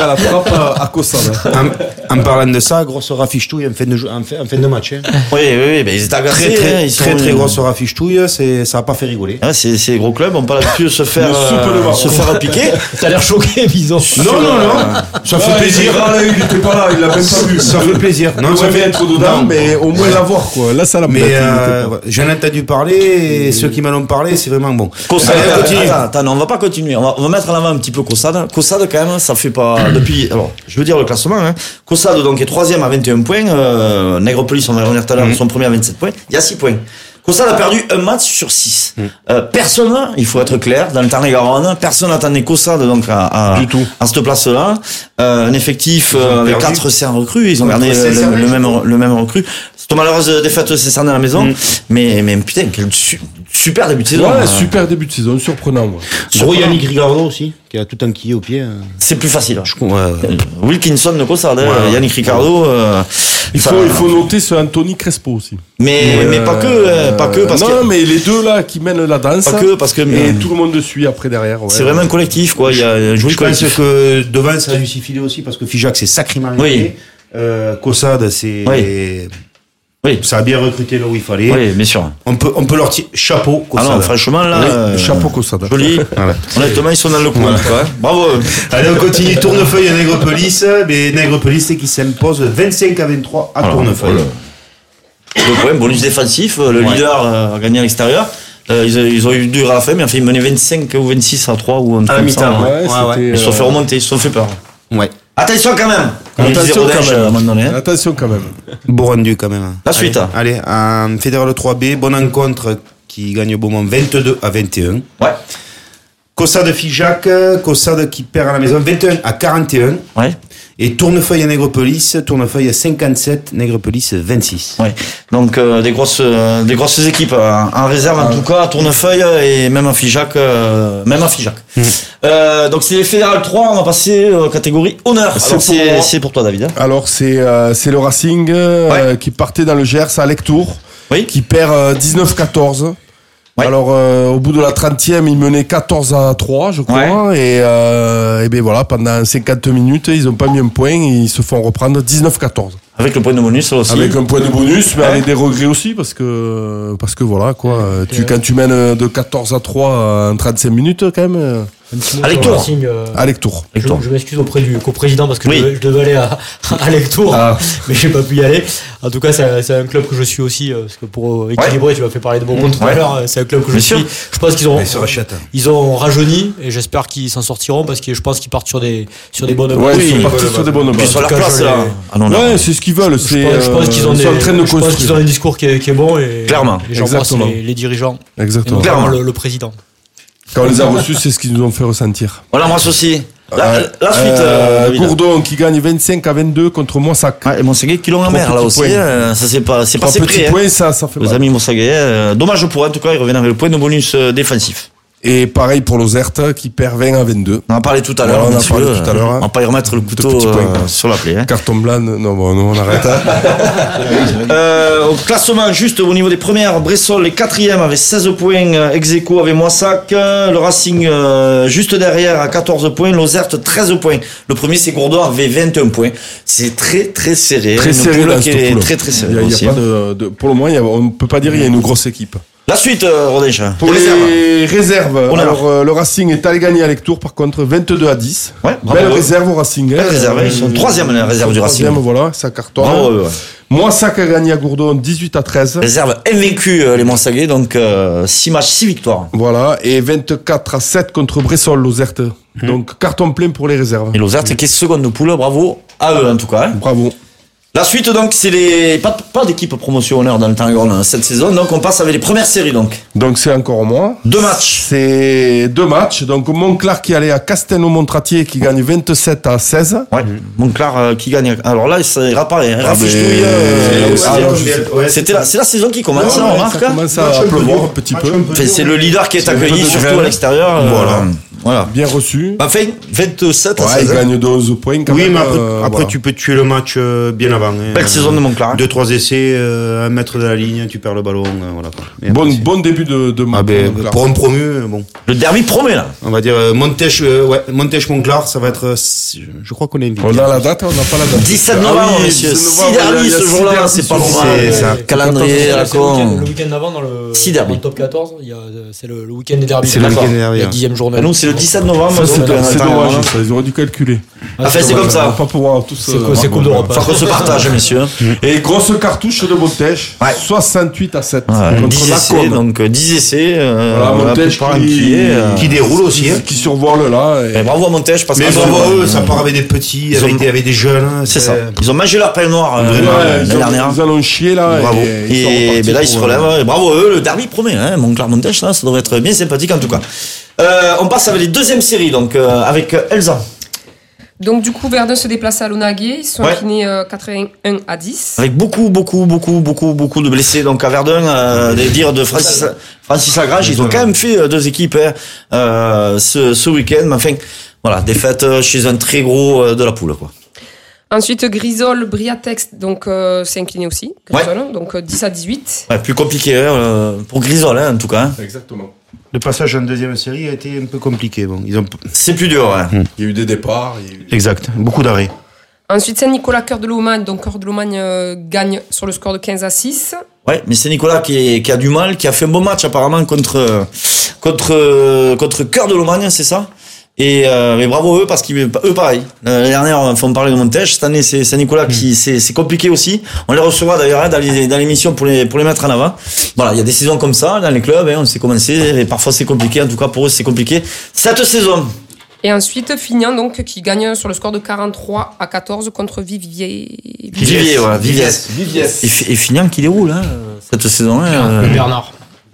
à la trappe à, à Cossade. En, en parlant de ça, grosse raffiche-touille en fin de, en fin, en fin de match. Hein. Oui, oui, oui, ben ils étaient agacés. Très, très, hein, ils très, sont, très grosse raffiche-touille, c'est, ça n'a pas fait rigoler. Ah, c'est, c'est les gros clubs, on n'a pas l'habitude de se faire, Le soupe de euh, Maroc. se faire piquer. T'as l'air choqué, Bison. Non, non, non, ça fait Ah, plaisir. Il, il était pas là, il l'a même pas vu. Ça fait plaisir. Non, Non, ça ça fait fait être dedans, non. mais au moins l'avoir, quoi. Là, ça l'a Mais pas. euh, j'en ai entendu parler, et ceux qui m'en ont parlé, c'est vraiment bon. Cossade, Allez, on continue. attends, attends, non, on va pas continuer. On va, on va mettre en avant un petit peu Cossade. Cossade, quand même, ça fait pas, depuis, alors, je veux dire le classement, hein. Cossade, donc, est troisième à vingt et un points, euh, Nègrepelisse, on va revenir tout à l'heure, Mm. son premier à vingt-sept points. Il y a six points. Cossade a perdu un match sur six. Mm. Euh, personne, il faut être clair, dans le Tarn-et-Garonne, personne n'attendait Cossade, donc, à, à, Du tout. à cette place-là. Euh, un effectif, Ils ont euh, avec perdu. quatre cerfs recrues, ils ont Ils ont gardé quatre le, cerfs, le je même, crois. le même recrue. C'est une malheureuse défaite de Cessarn à la maison. Mm. Mais, mais, putain, quel su- super début de saison. Ouais, hein. super début de saison, surprenant, moi. Gros Yannick Rigardo aussi, qui a tout enquillé au pied. euh. C'est plus facile. Je crois, ouais, ouais. Wilkinson de Cossade, hein, Ouais. Yannick Ricardo. euh, Il ça- faut, il faut noter ce Anthony Crespo aussi. Mais, mais pas que, euh, pas que, parce non, que. mais les deux là qui mènent la danse. Pas que, parce que. Et mais- tout le monde suit après derrière. Ouais. C'est vraiment un collectif, quoi. Il y a un joli Je pense collectif. que devant, ça a dû s'y filer aussi, parce que Figeac, c'est sacrément Oui. réglé. Euh, Cossade, c'est. Oui. Oui. Ça a bien recruté là où il fallait. Oui, bien sûr. On peut, on peut leur tirer chapeau, Ah Cossade. non, franchement, là. Oui, euh, chapeau Cossade. Joli. Voilà. Honnêtement, ils sont dans le coup, en tout cas, hein. Bravo. Allez, on continue. Tournefeuille à Nègrepelisse. Mais Nègrepelisse, c'est qui s'impose vingt-cinq à vingt-trois à Alors, Tournefeuille. voilà. Le problème, bonus défensif, le Ouais. leader euh, a gagné à l'extérieur. Euh, ils, ils ont eu dur à la fin, mais enfin, ils menaient vingt-cinq ou vingt-six à trois ou un truc À la comme ça, mi-temps, hein. Ouais, Ouais, c'était, Ils se sont euh, fait remonter, ils se sont fait peur. Ouais. Attention quand même. Comme disait Attention Rodin, quand même. à un moment donné, hein. Attention quand même. Beau rendu quand même. La suite. Allez, allez en Fédéral trois B, bonne rencontre qui gagne au moment vingt-deux à vingt et un. Ouais. Cossade Figeac, Cossade qui perd à la maison vingt et un à quarante et un. Ouais. Et Tournefeuille à Nègrepelisse, Tournefeuille à cinquante-sept, Nègrepelisse vingt-six. Ouais. Donc euh, des grosses euh, des grosses équipes euh, en réserve en tout cas à Tournefeuille et même à Figeac euh, même à Figeac. Mmh. Euh, donc c'est les Fédéral trois, on va passer euh, catégorie honneur. C'est Alors pour c'est moi. c'est pour toi David. Hein. Alors c'est euh, c'est le Racing euh, qui partait dans le Gers à Lectour, Oui. qui perd euh, dix-neuf quatorze. Ouais. Alors euh, au bout de la trentième, ils menaient quatorze à trois, je crois, et, euh, et ben voilà, pendant cinquante minutes, ils ont pas mis un point, et ils se font reprendre dix-neuf quatorze. Avec le point de bonus là aussi. Avec un point de bonus, mais Ouais. avec des regrets aussi, parce que parce que voilà quoi, tu quand tu mènes de quatorze à trois en trente-cinq minutes quand même, euh, Un petit mot À sur Lectour. Racing, euh, à Lectour. Je, Lectour. je m'excuse auprès du coprésident parce que Oui. je, devais, je devais aller à, à Lectour, Ah. mais j'ai pas pu y aller. En tout cas, c'est, c'est un club que je suis aussi, euh, parce que pour euh, équilibrer, tu m'as fait parler de Bourbon tout à Ouais. l'heure, euh, c'est un club que je Bien suis. sûr. Je pense qu'ils ont, Ils se rachètent. ils ont rajeuni et j'espère qu'ils s'en sortiront parce que je pense qu'ils partent sur des, sur des bonnes Ouais, bases. ils sont oui, partis sur des bonnes Puis bases. sur leur En tout cas, place je là. l'ai- Ah non, non. Ouais, c'est ce qu'ils veulent. Je C'est, pense, je pense qu'ils ont euh, des, ils sont en train de je pense qu'ils ont construire. un discours qui est, qui est bon et, Clairement. et j'embrasse Exactement. les, les dirigeants et Exactement. notamment Clairement. le, le président. Quand on les a reçus, c'est ce qu'ils nous ont fait ressentir. On l'embrasse aussi. La, Ouais. la suite. Euh, euh, David. Gourdon qui gagne vingt-cinq à vingt-deux contre Moissac. Ouais, et Montséguet qui l'ont en Trois mer là petits aussi. points. euh, ça c'est pas c'est Trois passé petits près. Hein. points, ça, ça fait Les mal. amis Montséguet. euh, dommage pour eux, en tout cas, ils reviennent avec le point de bonus euh, défensif. Et pareil pour Lozerte qui perd vingt à vingt-deux. On en a parlé tout à Ouais, l'heure. on en a messieurs, parlé tout à l'heure, hein. On va pas y remettre le couteau petits points, euh, quoi. sur la plaie. Hein. Carton blanc, non, bon, non, on arrête. Euh, au classement, juste au niveau des premières, Bressol est quatrième avec seize points, euh, ex-aequo avec Moissac, euh, le Racing euh, juste derrière à quatorze points, Lozerte treize points. Le premier c'est Gourdon avec vingt et un points. C'est très très serré. Très Une serré poule dans qui cette est poule. très très serrée Il y a, il y a aussi, pas hein. de, de- pour le moment, il y a- on ne peut pas dire qu'il y a une grosse équipe. La suite, euh, Rodèche. Pour Les réserves. les réserves, On a alors euh, le Racing est allé gagner à Lectour par contre vingt-deux à dix. Ouais, bravo. Belle réserve au Racing. hein. Belle réserve, ils sont troisième, la réserve du Racing. Troisième, voilà, ça cartonne. Bravo, ouais, ouais. Moissac a gagné à Gourdon dix-huit à treize. Réserve invaincue, euh, les Montsaguets, donc euh, six matchs, six victoires. Voilà, et vingt-quatre à sept contre Bressol, Lozerte. Donc carton plein pour les réserves. Et Lozerte qui est seconde de poule, bravo à eux en tout cas. Hein. Bravo. La suite donc c'est les pas, pas d'équipe promotion honneur dans le Tarn-et-Garonne cette saison, donc on passe avec les premières séries donc. Donc c'est encore moi. Deux matchs. C'est deux matchs. Donc Montclar qui allait à Castelnau-Montratier qui gagne vingt-sept à seize. Ouais. Montclar euh, qui gagne. Alors là ça ira pareil. Hein. Ah, Raffiche-touille, mais- euh, Ah, aussi, non, hein. je- ouais, C'était la, c'est la saison qui commence, Ouais, hein, on ouais, remarque. ça hein. commence à pleuvoir un petit peu. Enfin, c'est le leader qui est C'est un peu accueilli de surtout grêle. à l'extérieur. euh, Voilà. Voilà. Bien reçu. Enfin, vingt-sept à Ouais, seize. il gagne de onze points quand Oui, même. mais après, euh, après voilà. tu peux tuer le match euh, bien avant. Hein. Belle saison de Montclar. Deux, trois essais, euh, un mètre de la ligne, tu perds le ballon. euh, voilà. quoi. Et Bon, après, c'est- bon début de, de Ah match. ben, Montclar. pour un promu, euh, bon. Le derby promet, là. On va dire euh, Montèche, euh, ouais, Montèche-Montclar, ça va être. euh, si- je crois qu'on est invité. On a la date, on n'a pas la date. dix-sept Ah novembre, oui, messieurs. dix-sept six novembre, il y a- derbies il y a ce six jour-là, derbies c'est ce pas jour-là. normal. C'est ça. Calendrier, à la C'est le week-end- con. le week-end d'avant dans le, Six derbies. dans le top quatorze, il y a, euh, c'est le, le week-end des derbies. C'est le D'accord. week-end des derbies, La ouais. dixième journée. Ah, nous, c'est le dix-sept novembre. Ça, donc, c'est euh, c'est attends, dommage, hein. ça, ils auraient dû calculer. Enfin, c'est comme On va ça. pas pouvoir tous. C'est euh, quoi, c'est Coupe d'Europe. Faut qu'on se partage, messieurs. Et grosse cartouche de Montèche, Ouais. soixante-huit à sept Ouais, contre dix la essais, Com. donc euh, dix essais. Euh, Voilà, on va Montèche préparer un qui, billet, euh, qui déroule aussi, hein. Qui survole là. Et... et bravo à Montèche parce Mais qu'ils bravo ont- à eux, ça part avec des petits, Ils avec, ont- des, avec des jeunes. hein, C'est ça. Ils ont mangé leur pain noir euh, Vraiment, Ouais, l'année ils, ont, dernière. ils en ont chié là. Bravo. Et, ils sont Et repartis ben là, ils se pour, relèvent. euh, Et bravo à eux, le derby promet. Hein, Montclar Montèche, ça, ça devrait être bien sympathique en tout cas. Euh, on passe avec les deuxièmes séries, donc euh, avec euh, Elsa. Donc du coup, Verdun se déplace à Launaguet. Ils sont Ouais. inclinés euh, quatre-vingt-un à dix. Avec beaucoup, beaucoup, beaucoup, beaucoup, beaucoup de blessés. Donc à Verdun, euh, les dires de Francis, Francis Lagrage, ils ont quand même fait euh, deux équipes hein, euh, ce, ce week-end. Mais enfin, voilà, défaite euh, chez un très gros euh, de la poule, quoi. Ensuite, Grisol, Briatex, donc euh, c'est incliné aussi. Grisol, donc euh, dix à dix-huit. Ouais, plus compliqué hein, euh, pour Grisol, hein, en tout cas. Hein. Exactement. Le passage en deuxième série a été un peu compliqué. Bon, ils ont... C'est plus dur. Ouais. Il y a eu des départs. il y a eu- Exact, beaucoup d'arrêts. Ensuite, Saint-Nicolas, Cœur de Lomagne. Donc Cœur de Lomagne euh, gagne sur le score de quinze à six. Ouais, mais c'est Nicolas qui, est, qui a du mal, qui a fait un bon match apparemment contre contre contre Cœur de Lomagne, c'est ça. Et euh, mais bravo eux parce qu'ils eux pareil. L'année dernière on faut me parler de Montèche, cette année c'est Saint-Nicolas qui c'est c'est compliqué aussi. On les recevra d'ailleurs hein, dans les dans l'émission pour les pour les mettre en avant. Voilà, il y a des saisons comme ça dans les clubs, hein, on sait comment c'est et parfois c'est compliqué. En tout cas pour eux c'est compliqué. Cette saison. Et ensuite, Fignan, donc, qui gagne sur le score de quarante-trois à quatorze contre Vivier. Vivier, voilà, Viviès. Viviès. Et, Fi- et Fignan qui déroule hein, cette saison. Hein, euh, Bernard.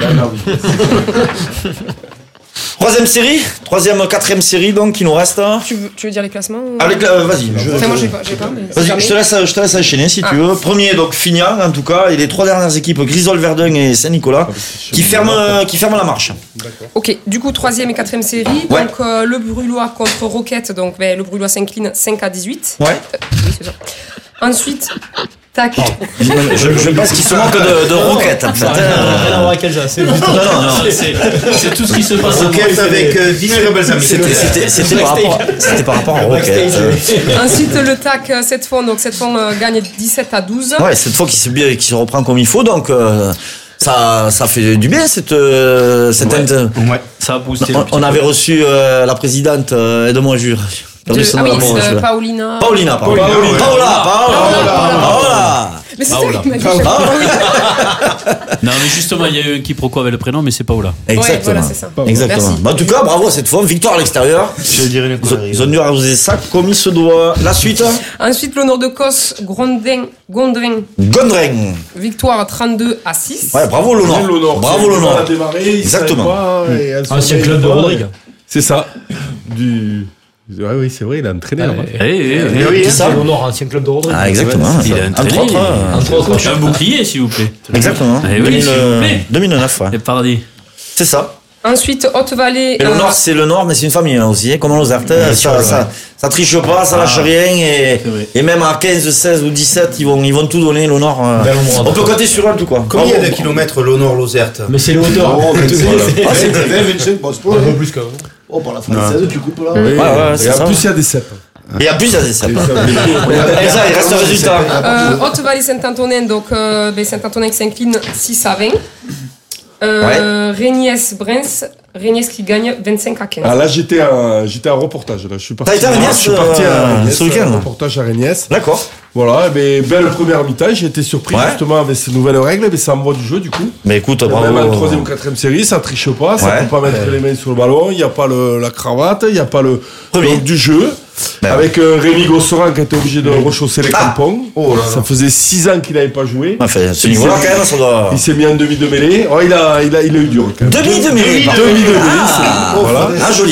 Troisième série, troisième, quatrième série donc qui nous reste. hein. Tu veux, tu veux dire les classements ou- Avec euh, vas-y. je- Enfin, moi, je- j'ai pas, j'ai pas, mais Vas-y, jamais. je te laisse, je te laisse enchaîner si tu Ah. veux. Premier, donc Fignan, en tout cas, et les trois dernières équipes, Grisol, Verdun et Saint-Nicolas, qui ferment, euh, qui ferment la marche. Ok, du coup, troisième et quatrième série. Ouais. Donc, euh, le Brulois contre Roquette. Donc, ben, le Brulois s'incline cinq à dix-huit. Ouais. Euh, oui, c'est ça. Ensuite, tac. Je, je pense qu'ils se manquent de, de roquettes, en fait. Ça n'a rien à hein. voir avec Elsa. C'est Non, non, non. C'est c'est tout ce qui se passe. Roquette avec euh, vinaigre et balsamique. C'était, c'était, c'était par rapport, c'était par rapport à roquettes. euh. Ensuite, le tac, euh, cette fois. Donc, cette fois, euh, gagne dix-sept à douze. Ouais, cette fois qu'il se, bien- qu'il se reprend comme il faut, donc, euh, ça, ça fait du bien, cette, euh, cette, Ouais. int- Ouais. Ça a boosté. on, on avait reçu, euh, la présidente, euh, aide-moi, jure. J'ai De- perdu son ah nom, oui, bon, c'est, je- euh, Paulina. Paulina, pardon. Paulina, Paola, ouais. Paola, Paola, Paola. Mais c'est ça Paola. qu'il m'a dit. Non, mais justement, il y a eu un quiproquo avec le prénom, mais c'est Paola. Exactement. Ouais, voilà, c'est ça. Exactement. Merci. Bah, en tout cas, bravo cette fois, victoire à l'extérieur. Je dirais une Ils ont, connerie. ils ont dû arroser ça comme il se doit. La suite, Ensuite, le nord de Cos, Grondin, Gondrin, Gondren. victoire trente-deux à six. Ouais, bravo le Bien, Nord. Bravo le On a Nord. démarré, il Exactement. savait pas, et elle se Ancien réveille club de pas, Rodrigue. et- C'est ça. Du. Ouais, oui, c'est vrai, il a entraîné là-bas. Eh, eh, eh. oui, C'est ça C'est l'honneur, ancien club de Rodrigue. Ah, exactement. Il a Entre entraîné. autres. euh, Entre autres. Un bouclier, s'il vous plaît. Exactement. Eh oui, deux mille, s'il vous plaît. deux mille neuf, ouais. Et paradis. C'est ça. Ensuite, Haute-Vallée. Et le euh, Nord, c'est le Nord, mais c'est une famille hein, aussi, hein, comme Lozère. Ça, ça, ça triche pas, ça lâche rien, et, et même à quinze, seize ou dix-sept, ils vont, ils vont tout donner, le Nord. euh, Bel endroit. on peut compter sur eux, tout quoi. Combien de kilomètres l'Honneur-Lozerte? Mais c'est les hauteurs. Oh, C'est- c'est- Ah, c'est vingt, vingt-cinq, bon, c'est pas Un peu plus quand même. Oh, par la française, tu coupes là. Oui, Ouais, ouais, et c'est en ça. plus, il y a des cèpes. Et à plus, il y a des sept. Et ça, il reste le résultat. Euh, Haute-Vallée Saint-Antonin, donc euh, ben, Saint-Antonin qui s'incline six à vingt. Euh, Régnès Brens, Régnès qui gagne vingt-cinq à quinze. Ah là, j'étais à, j'étais à reportage. Là. Je suis parti, T'as été à Régnès, je suis parti euh, à Régnès, ce week-end un reportage à Régnès. D'accord. Voilà, mais belle première mi-temps. J'ai été surpris Ouais. justement avec ces nouvelles règles, mais ça envoie du jeu du coup. Mais écoute, Même en bravo. troisième ou quatrième série, ça triche pas, ça Ouais. peut pas mettre les mains sur le ballon, il n'y a pas le, la cravate, il n'y a pas le Premier. donc, du jeu. Ben avec euh, Rémi Gossoran qui était obligé de rechausser les Ah. crampons. ça faisait six ans qu'il n'avait pas joué. Enfin, ce Il niveau-là, s'est- quand même, ça doit. Il s'est mis en demi de mêlée. Oh, il a, il a, il a eu dur quand même. Demi de mêlée. Demi de mêlée, Ah, c'est- voilà. Ah, joli.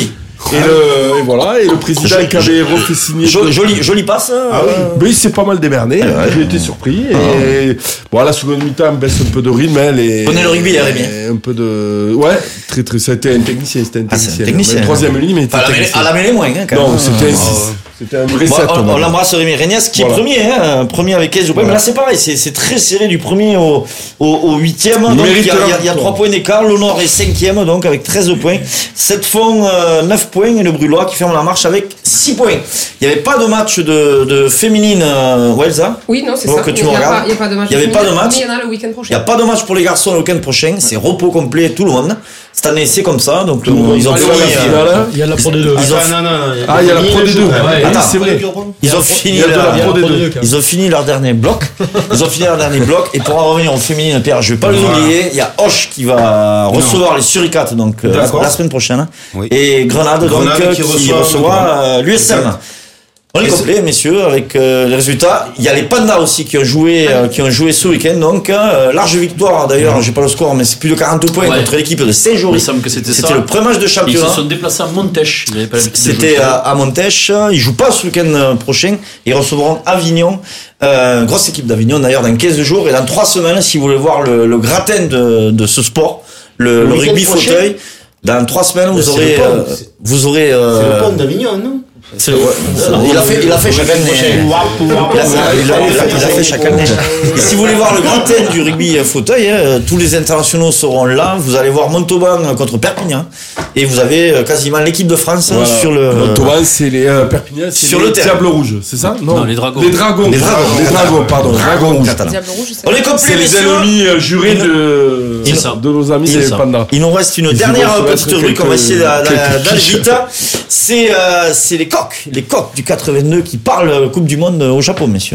Et, le, et voilà, et le président Joli- qui avait refait signer. Joli, joli, joli passe. Ah oui. Mais il s'est pas mal démerdé, hein, j'ai été surpris. Et bon, la seconde mi-temps baisse un peu de rythme. Elle est, Prenez le rugby, hein, Rémi. Un peu de. Ouais, très très. C'était un technicien, c'était un Ah, c'est un technicien. technicien. Mais troisième ligne, mais il était Enfin, à la mêlée- technicien. à la mêlée moins, hein, quand Non, même. c'était un Ah, six. C'était un vrai Bon, sept. on, on va on dire. l'embrasse Rémi Regnès qui Voilà. est premier, hein, premier avec quinze points. Mais là c'est pareil, c'est, c'est très serré du premier au, au, au huitième. Il Donc il mérite y a, la il y a- il y a victoire. trois points d'écart. Le Nord est cinquième donc avec treize points. Sept font euh, neuf points et le Brulois qui ferme la marche avec six points. Il n'y avait pas de match de, de féminine euh, Welsa. Oui, non, c'est Donc, ça. que tu Il n'y a, regardes. pas- il y a pas de match. Il y avait pas de féminin, match. Mais il y en a le week-end Il n'y prochain. a pas de match pour les garçons le week-end prochain. C'est repos complet tout le monde. Cette année c'est comme ça. Donc le- ils ont Allez, fini. la euh, finale, hein. Il y a de la Pro D deux. Ils ont, non, non, non. Ah, il y a la Pro D deux. Ouais, Attends, c'est vrai. ils ont fini Il y a de leur- la Pro D deux. Ils ont fini leur dernier bloc. Ils ont fini leur dernier bloc. Et pour en revenir au féminin, Pierre, je vais pas l'oublier. Il y a Hoche qui va recevoir les Suricates donc euh, la, D'accord. la semaine prochaine. Oui. Et Grenade, donc Grenade euh, qui qui, reçoit recevra euh, l'U S M. On est complet, messieurs, avec euh, les résultats. Il y a les Pandas aussi qui ont joué, euh, qui ont joué ce week-end. Donc euh, large victoire. D'ailleurs, j'ai pas le score, mais c'est plus de quarante points Ouais. contre l'équipe de Il me Saint-Jory. semble que c'était ça. C'était le premier match de Ils se championnat. sont déplacés à Montèche. Ils avaient pas l'habitude de C'était jouer. à, à Montèche. Ils jouent pas ce week-end prochain. Ils recevront Avignon. Euh, grosse équipe d'Avignon d'ailleurs dans quinze jours. Et dans trois semaines, si vous voulez voir le, le gratin de, de ce sport, le, le week-end rugby prochain. fauteuil, dans trois semaines, vous C'est aurez, le pont, euh, c'est- vous aurez, C'est euh, le pont d'Avignon, non c'est le- il a fait, il a fait chaque année. Il a, il a- il a- il a fait chaque année. Et si vous voulez voir le gratin du rugby fauteuil, hein, tous les internationaux seront là. Vous allez voir Montauban contre Perpignan. Et vous avez euh, quasiment l'équipe de France Voilà. sur le, Montauban, c'est les euh, Perpignan, c'est Sur les le terrain. Diables Rouges, c'est ça? Non, les Dragons. Les Dragons. Les Dragons. Les Dragons, pardon. Dragons Rouges. catalan. Diable rouge, c'est On est C'est complet, les messieurs. ennemis euh, jurés de, C'est ça. de nos amis C'est des ça. pandas. Il nous reste une Ils dernière vont se petite mettre rubrique qu'on va quelques- essayer d'a- d'a- quelques d'aller fiches. vite. C'est euh, c'est les coqs, les coqs du quatre-vingt-deux qui parlent euh, Coupe du Monde au Japon, messieurs.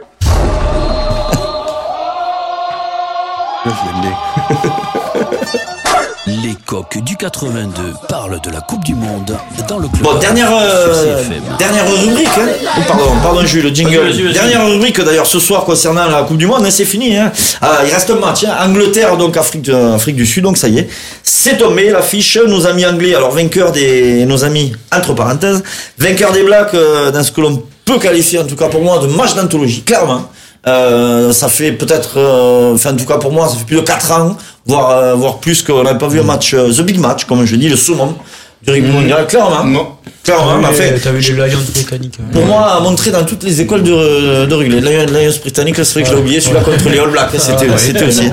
Les coqs du quatre-vingt-deux parlent de la Coupe du Monde dans le club. Bon, dernière, euh, sur C F M. dernière rubrique. Hein. Oh, pardon, pardon, Jules, le jingle. Vas-y, vas-y, vas-y. Dernière rubrique d'ailleurs ce soir concernant la Coupe du Monde. Hein, c'est fini. Hein. Ah, il reste un match. Hein. Angleterre, donc Afrique, de- Afrique du Sud. Donc ça y est, c'est tombé l'affiche. Nos amis anglais, alors vainqueurs des, nos amis entre parenthèses, vainqueurs des Blacks euh, dans ce que l'on peut qualifier en tout cas pour moi de match d'anthologie, clairement. Euh, ça fait peut-être, euh, enfin en tout cas pour moi, ça fait plus de quatre ans, voire euh, voire plus qu'on n'avait pas vu un match, euh, the big match, comme je dis, le summum du rugby mondial, clairement. Non. Clairement, m'a fait. T'as vu les Lions britanniques. hein. Pour moi, à montrer dans toutes les écoles de, de rugby. Les Lions, Lions britanniques, c'est vrai que j'ai oublié celui-là contre les All Blacks, c'était, c'était aussi.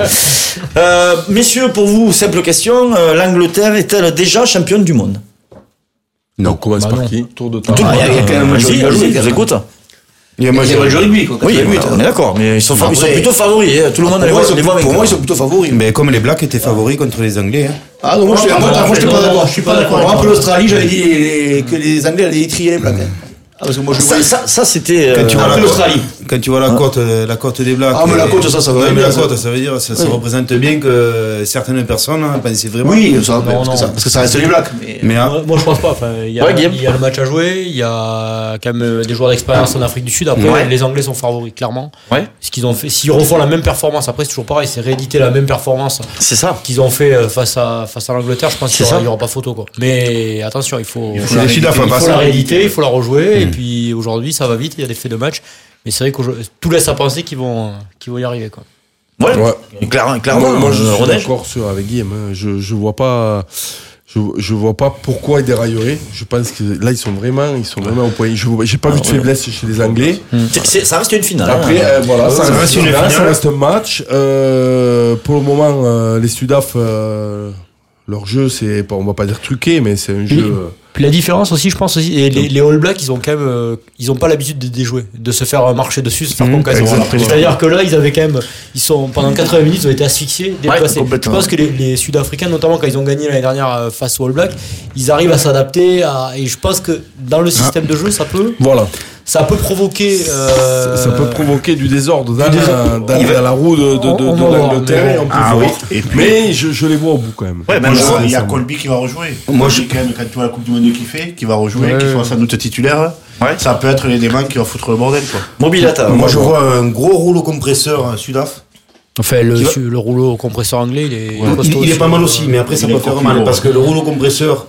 Euh, messieurs, pour vous, simple question, euh, l'Angleterre est-elle déjà championne du monde? Non, on commence Bah par non. qui? Tour de temps. Ah, il y a quand même un match de rugby à jouer, je vous écoute. Il y a moi, j'ai le rugby, quoi. Oui, on est d'accord, mais ils sont, fa- ils sont Après- plutôt favoris, hein. Tout le monde Pour les moi, voit, ils sont- les voit pour moi, vainqueurs. ils sont plutôt favoris. Mais comme les Blacks étaient favoris contre les Anglais. Hein. Ah non, moi je suis Ah, moi, non, moi, je suis non, pas non, d'accord. non, Je suis pas d'accord. non, Moi, après non, l'Australie, non, j'avais dit les- que les Anglais allaient trier les Blacks. hein. Ah, parce que moi je Ça, voyais- ça, ça, c'était, Quand tu euh, vois après la l'Australie. Quand tu vois la côte, euh, la côte des Blacks. Ah, mais la et- côte, ça, ça va Ouais, bien, mais la ça. côte, ça veut dire, ça, ça représente bien que certaines personnes hein, pensaient vraiment. Oui, ça, Non, parce, non. que ça, parce que ça reste les Blacks. Mais... Mais hein, Moi, moi, je pense pas. Enfin, il y, a- Ouais, Guillaume. il y a le match à jouer, il y a quand même euh, des joueurs d'expérience en Afrique du Sud. Après, Ouais. les Anglais sont favoris, clairement. Ouais. Ce qu'ils ont fait, s'ils refont la même performance, après c'est toujours pareil, c'est rééditer la même performance c'est ça. qu'ils ont fait euh, face à face à l'Angleterre. Je pense qu'il C'est n'y aura, ça. il y aura pas photo quoi. Mais attention, il faut, il faut, c'est la, les rééditer, Sud-Africains, il pas faut ça. la rééditer, il faut la rejouer. Et puis aujourd'hui, ça va vite, il y a des faits de match. Mais c'est vrai que tout laisse à penser qu'ils vont qu'ils vont y arriver quoi. Ouais. Ouais. Clairement, clairement. Moi, moi, je euh, suis Rodin. d'accord sur avec Guillaume. hein. Je, je vois pas, je, je vois pas pourquoi ils dérailleraient. Je pense que là, ils sont vraiment, ils sont vraiment au point. Je vois- j'ai pas vu de faiblesse chez les Anglais. C'est- c'est- ça reste une finale. Après, hein. euh, voilà, ça, ça reste reste une une finale, finale. ça reste un match. Euh, pour le moment, euh, les Sudaf, euh, leur jeu, c'est, pas- on va pas dire truqué, mais c'est un jeu. euh, Puis la différence aussi, je pense aussi, et les, les All Blacks, ils ont quand même, euh, ils ont pas l'habitude de déjouer, de se faire marcher dessus, se faire Mmh, concasser. exactement. C'est-à-dire que là, ils avaient quand même, ils sont pendant quatre-vingts minutes, ils ont été asphyxiés, déplacés. Je complètement. pense que les, les Sud-Africains, notamment quand ils ont gagné l'année dernière euh, face aux All Blacks, ils arrivent à s'adapter. À, et je pense que dans le système de jeu, ça peut, Voilà. ça peut provoquer. euh, Ça peut provoquer du désordre dans, du la, désordre. dans, Il va- dans la roue de, de, de, On- on de va voir, l'Angleterre. mais et on peut Ah voir. oui. Et puis- Mais je, je les vois au bout quand même. Ouais, ben, Moi, je- je vois, il y a sincèrement. Colby qui va rejouer. Moi, Moi, je- quand, quand tu vois la Coupe du Monde qu'il fait, qui va rejouer, Ouais. qui soit sans doute titulaire, Ouais. ça peut être l'élément qui va foutre le bordel, quoi. Mobilata. moi je vois un gros rouleau compresseur hein, Sudaf. Enfin, le, Qui va- le rouleau compresseur anglais, il est Il, costaud il est aussi. pas mal aussi, mais après ça Il peut est faire fort mal lourd. parce que le rouleau compresseur,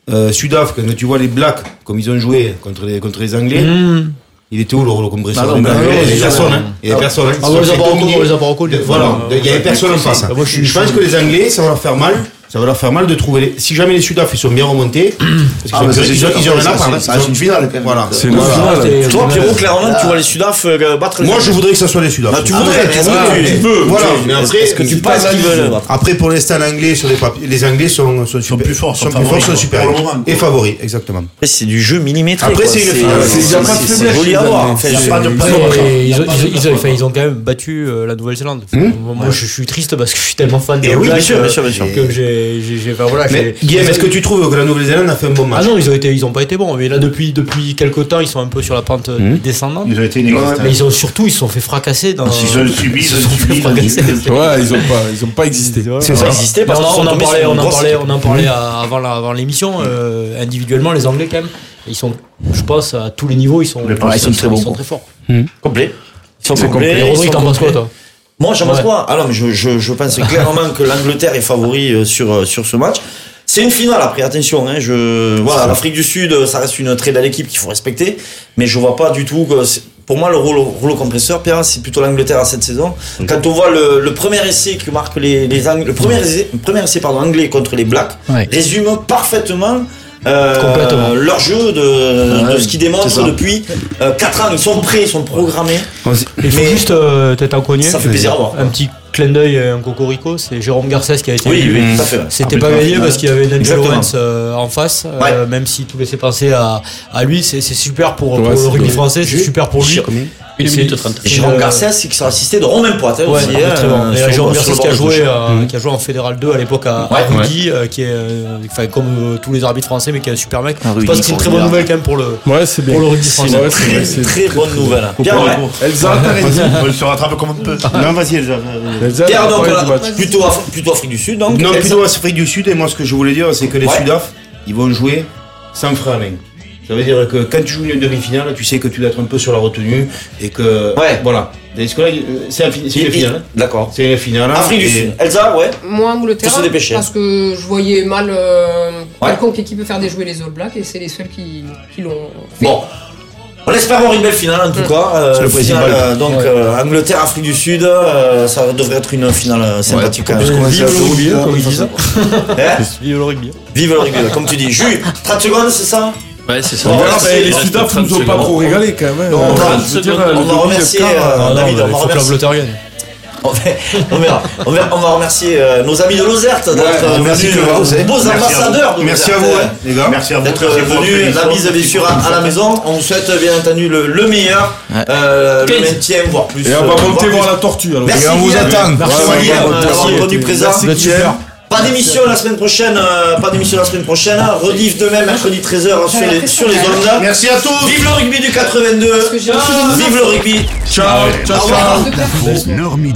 Euh, Sudaf, quand tu vois les Blacks, comme ils ont joué contre les, contre les Anglais, Mmh. il était où le rouleau compresseur? Ah non, il bah, y ouais, avait ouais, personne, ouais. hein. Il y avait personne, hein. Ah, on les a pas reconnus, on les a pas reconnus. Voilà, il y avait personne en face. Bah, moi, je suis- Je pense que les Anglais, ça va leur faire mal. Ça va leur faire mal de trouver les... Si jamais les Sudaf, ils sont bien remontés, parce qu'ils Ah, ont- mais ça, c'est ils sûr ont ils ont qu'après, rien à ça, perdre. c'est- ça reste une finale, quand même. Voilà. C'est une Voilà, finale. c'était- Toi, c'était- Pierrot, clairement, tu vois les Sudaf euh, battre les Moi, je Anglais. voudrais que ça soit les Sudaf. Ah, tu Ah, voudrais, ouais, mais est-ce voilà, que tu- mais- tu peux, Voilà, tu- mais est-ce- après, est-ce que tu c'est penses pas qu'ils la- veulent- Après, pour l'instant, l'anglais sur les papiers, les Anglais sont, sont, super- plus forts, sont sont plus forts, favoris, sont quoi, super pour le moment. et favoris, exactement. Après, c'est du jeu millimétré. Après, quoi. c'est une C'est- finale. c'est- Il y a pas de c'est- faiblesse C'est joli chez à les voir. Anglais. en fait. Il y a C'est- pas de Ouais, pas de- ils, ont, pas ils, de- ont, ils, ont, enfin, ils ont quand même battu euh, la Nouvelle-Zélande. Moi, moi, je, je suis triste parce que je suis tellement fan des Et All oui, bien Blacks, sûr, bien euh, sûr, bien sûr. que j'ai, j'ai, j'ai, enfin, voilà, Mais j'ai- Guillaume, est-ce que tu trouves que la Nouvelle-Zélande a fait un bon match? Ah non, ils ont été, ils ont pas été bons. Mais là, depuis, depuis quelques temps, ils sont un peu sur la pente euh, descendante. Ils ont été inexistants. Mais ils ont surtout, ils se sont fait fracasser dans. Ils ont subi, ils se ils ont sont fait subi, ils ont fracasser. subi. Ouais, ils ont pas, ils ont pas existé. C'est Ça existait parce Mais on, qu'ils en- on sont en tombés parlait, sur on une en grosse parlait, équipe. on en parlait à- avant, la- avant l'émission. euh, individuellement, les Anglais quand même, ils sont, je pense, à tous les niveaux, ils sont, Les Français, ils sont, ils sont très bons, ils sont quoi. très forts. Complet. Ils sont C'est complets. Et ils Rodrigue, sont t'en penses quoi, complets. toi? Moi, j'en pense Ouais. quoi? Alors, je, je, je pense clairement que l'Angleterre est favori euh, sur, euh, sur ce match. C'est une finale après, attention, hein, je, voilà, l'Afrique du Sud, ça reste une très belle équipe qu'il faut respecter, mais je vois pas du tout que, c'est- pour moi, le rouleau, rouleau compresseur, Pierre, c'est plutôt l'Angleterre à cette saison. Quand on voit le, le premier essai que marquent les, les Ang- le premier essai, le premier essai, pardon, anglais contre les Blacks, Ouais. résume parfaitement, euh, Complètement. leur jeu de, de Ouais, ce qu'ils c'est démontrent ça. depuis euh, quatre ans. Ils sont prêts, ils sont programmés. Il faut Mais juste euh, peut-être en cogner. ça fait plaisir à voir, quoi. Un petit clin d'œil et un cocorico, c'est Jérôme Garcès qui a été Oui, élu. oui, tout à fait. C'était Ah, pas putain, gagné ouais. parce qu'il y avait Nigel Exactement. Owens euh, en face, euh, Ouais. même si tout laissait penser à, à lui. C'est c'est super pour, pour Ouais, le c'est rugby dommage. français, c'est super pour lui. Une Et minute c'est- trente. Et c'est Jérôme une- Garcès, c'est qui sera assisté de Romain Poitin Ouais, aussi. très hein, bon. Et sur- Jérôme sur le Garcès qui a bord de joué, touche. euh, qui a joué en Fédéral deux à l'époque à, à Ouais, Rudy, euh, qui est, euh, enfin, comme euh, tous les arbitres français, mais qui est un super mec. Ah, Je Rudy, pense que c'est une très bonne formidable. nouvelle quand même pour le, Ouais, c'est bien. pour le rugby C'est français. une Ouais, c'est très, vrai, c'est très très, bonne nouvelle. Pierre, ouais. Elsa, t'as raison. On se rattrape comme on peut. Non, vas-y, Elsa. Elsa, Pierre, elle a donc, parlé voilà, du match. plutôt, Af- plutôt Afrique du Sud, donc. Non, Elsa. plutôt Afrique du Sud, et moi ce que je voulais dire, c'est que les Ouais. Sudaf, ils vont jouer sans frein à main. Ça veut dire que quand tu joues une demi-finale, tu sais que tu dois être un peu sur la retenue, et que. Ouais. Voilà. Est-ce que là, euh, c'est un fi- c'est une finale. hein. D'accord. C'est une finale. Afrique du et- Sud. Elsa, ouais. Moi, Angleterre, Faut se dépêcher. parce que je voyais mal euh, Ouais. quelconque équipe faire déjouer les All Blacks et c'est les seuls qui, qui l'ont fait. Bon. On espère avoir une belle finale en tout cas. Euh, C'est le finale, principal. euh, donc euh, Angleterre, Afrique du Sud, euh, ça devrait être une finale euh, sympathique. quand même. Vive le rugby, comme ils disent. Hein Vive le rugby. Vive le rugby, comme tu dis. Jus, trente secondes, c'est ça? Ouais, c'est ça. On va Ah, remercier- ben, les il reste Sudaf trente nous ont pas secondes. trop régalé quand même. Non, Euh, trente je veux dire, secondes. le On va demi de remercier, quart, euh, euh, Ah non, David, mais on il va faut que remercier. l'Angleterre gagne. On va, on verra. On va, on va remercier euh, nos amis de Lozerte d'être Ouais, euh, merci venus, que vous, euh, c'est- beaux merci à ambassadeurs de Merci à Lozerte, vous, euh, hein, les gars. Merci à vous. d'être Merci pour votre venus. La émission. mise bien sûr à, à la maison. On vous souhaite bien entendu le, le meilleur, euh, le quinze. maintien, voire plus. Et on euh, va voire monter plus. voir la tortue. alors. Merci Et on vous Guillaume. attend. Merci Ouais, ouais, Guillaume ouais, ouais, d'avoir ouais, répondu ouais, présent. merci, Vous êtes super. Pas d'émission la semaine prochaine, euh, pas d'émission la semaine prochaine. Rediff demain, mercredi treize heures sur les, sur les ondes. Merci à tous. Vive le rugby du quatre-vingt-deux. que j'ai reçu des Vive le rugby. Ciao, ciao, Au revoir. ciao. De personnes. Normie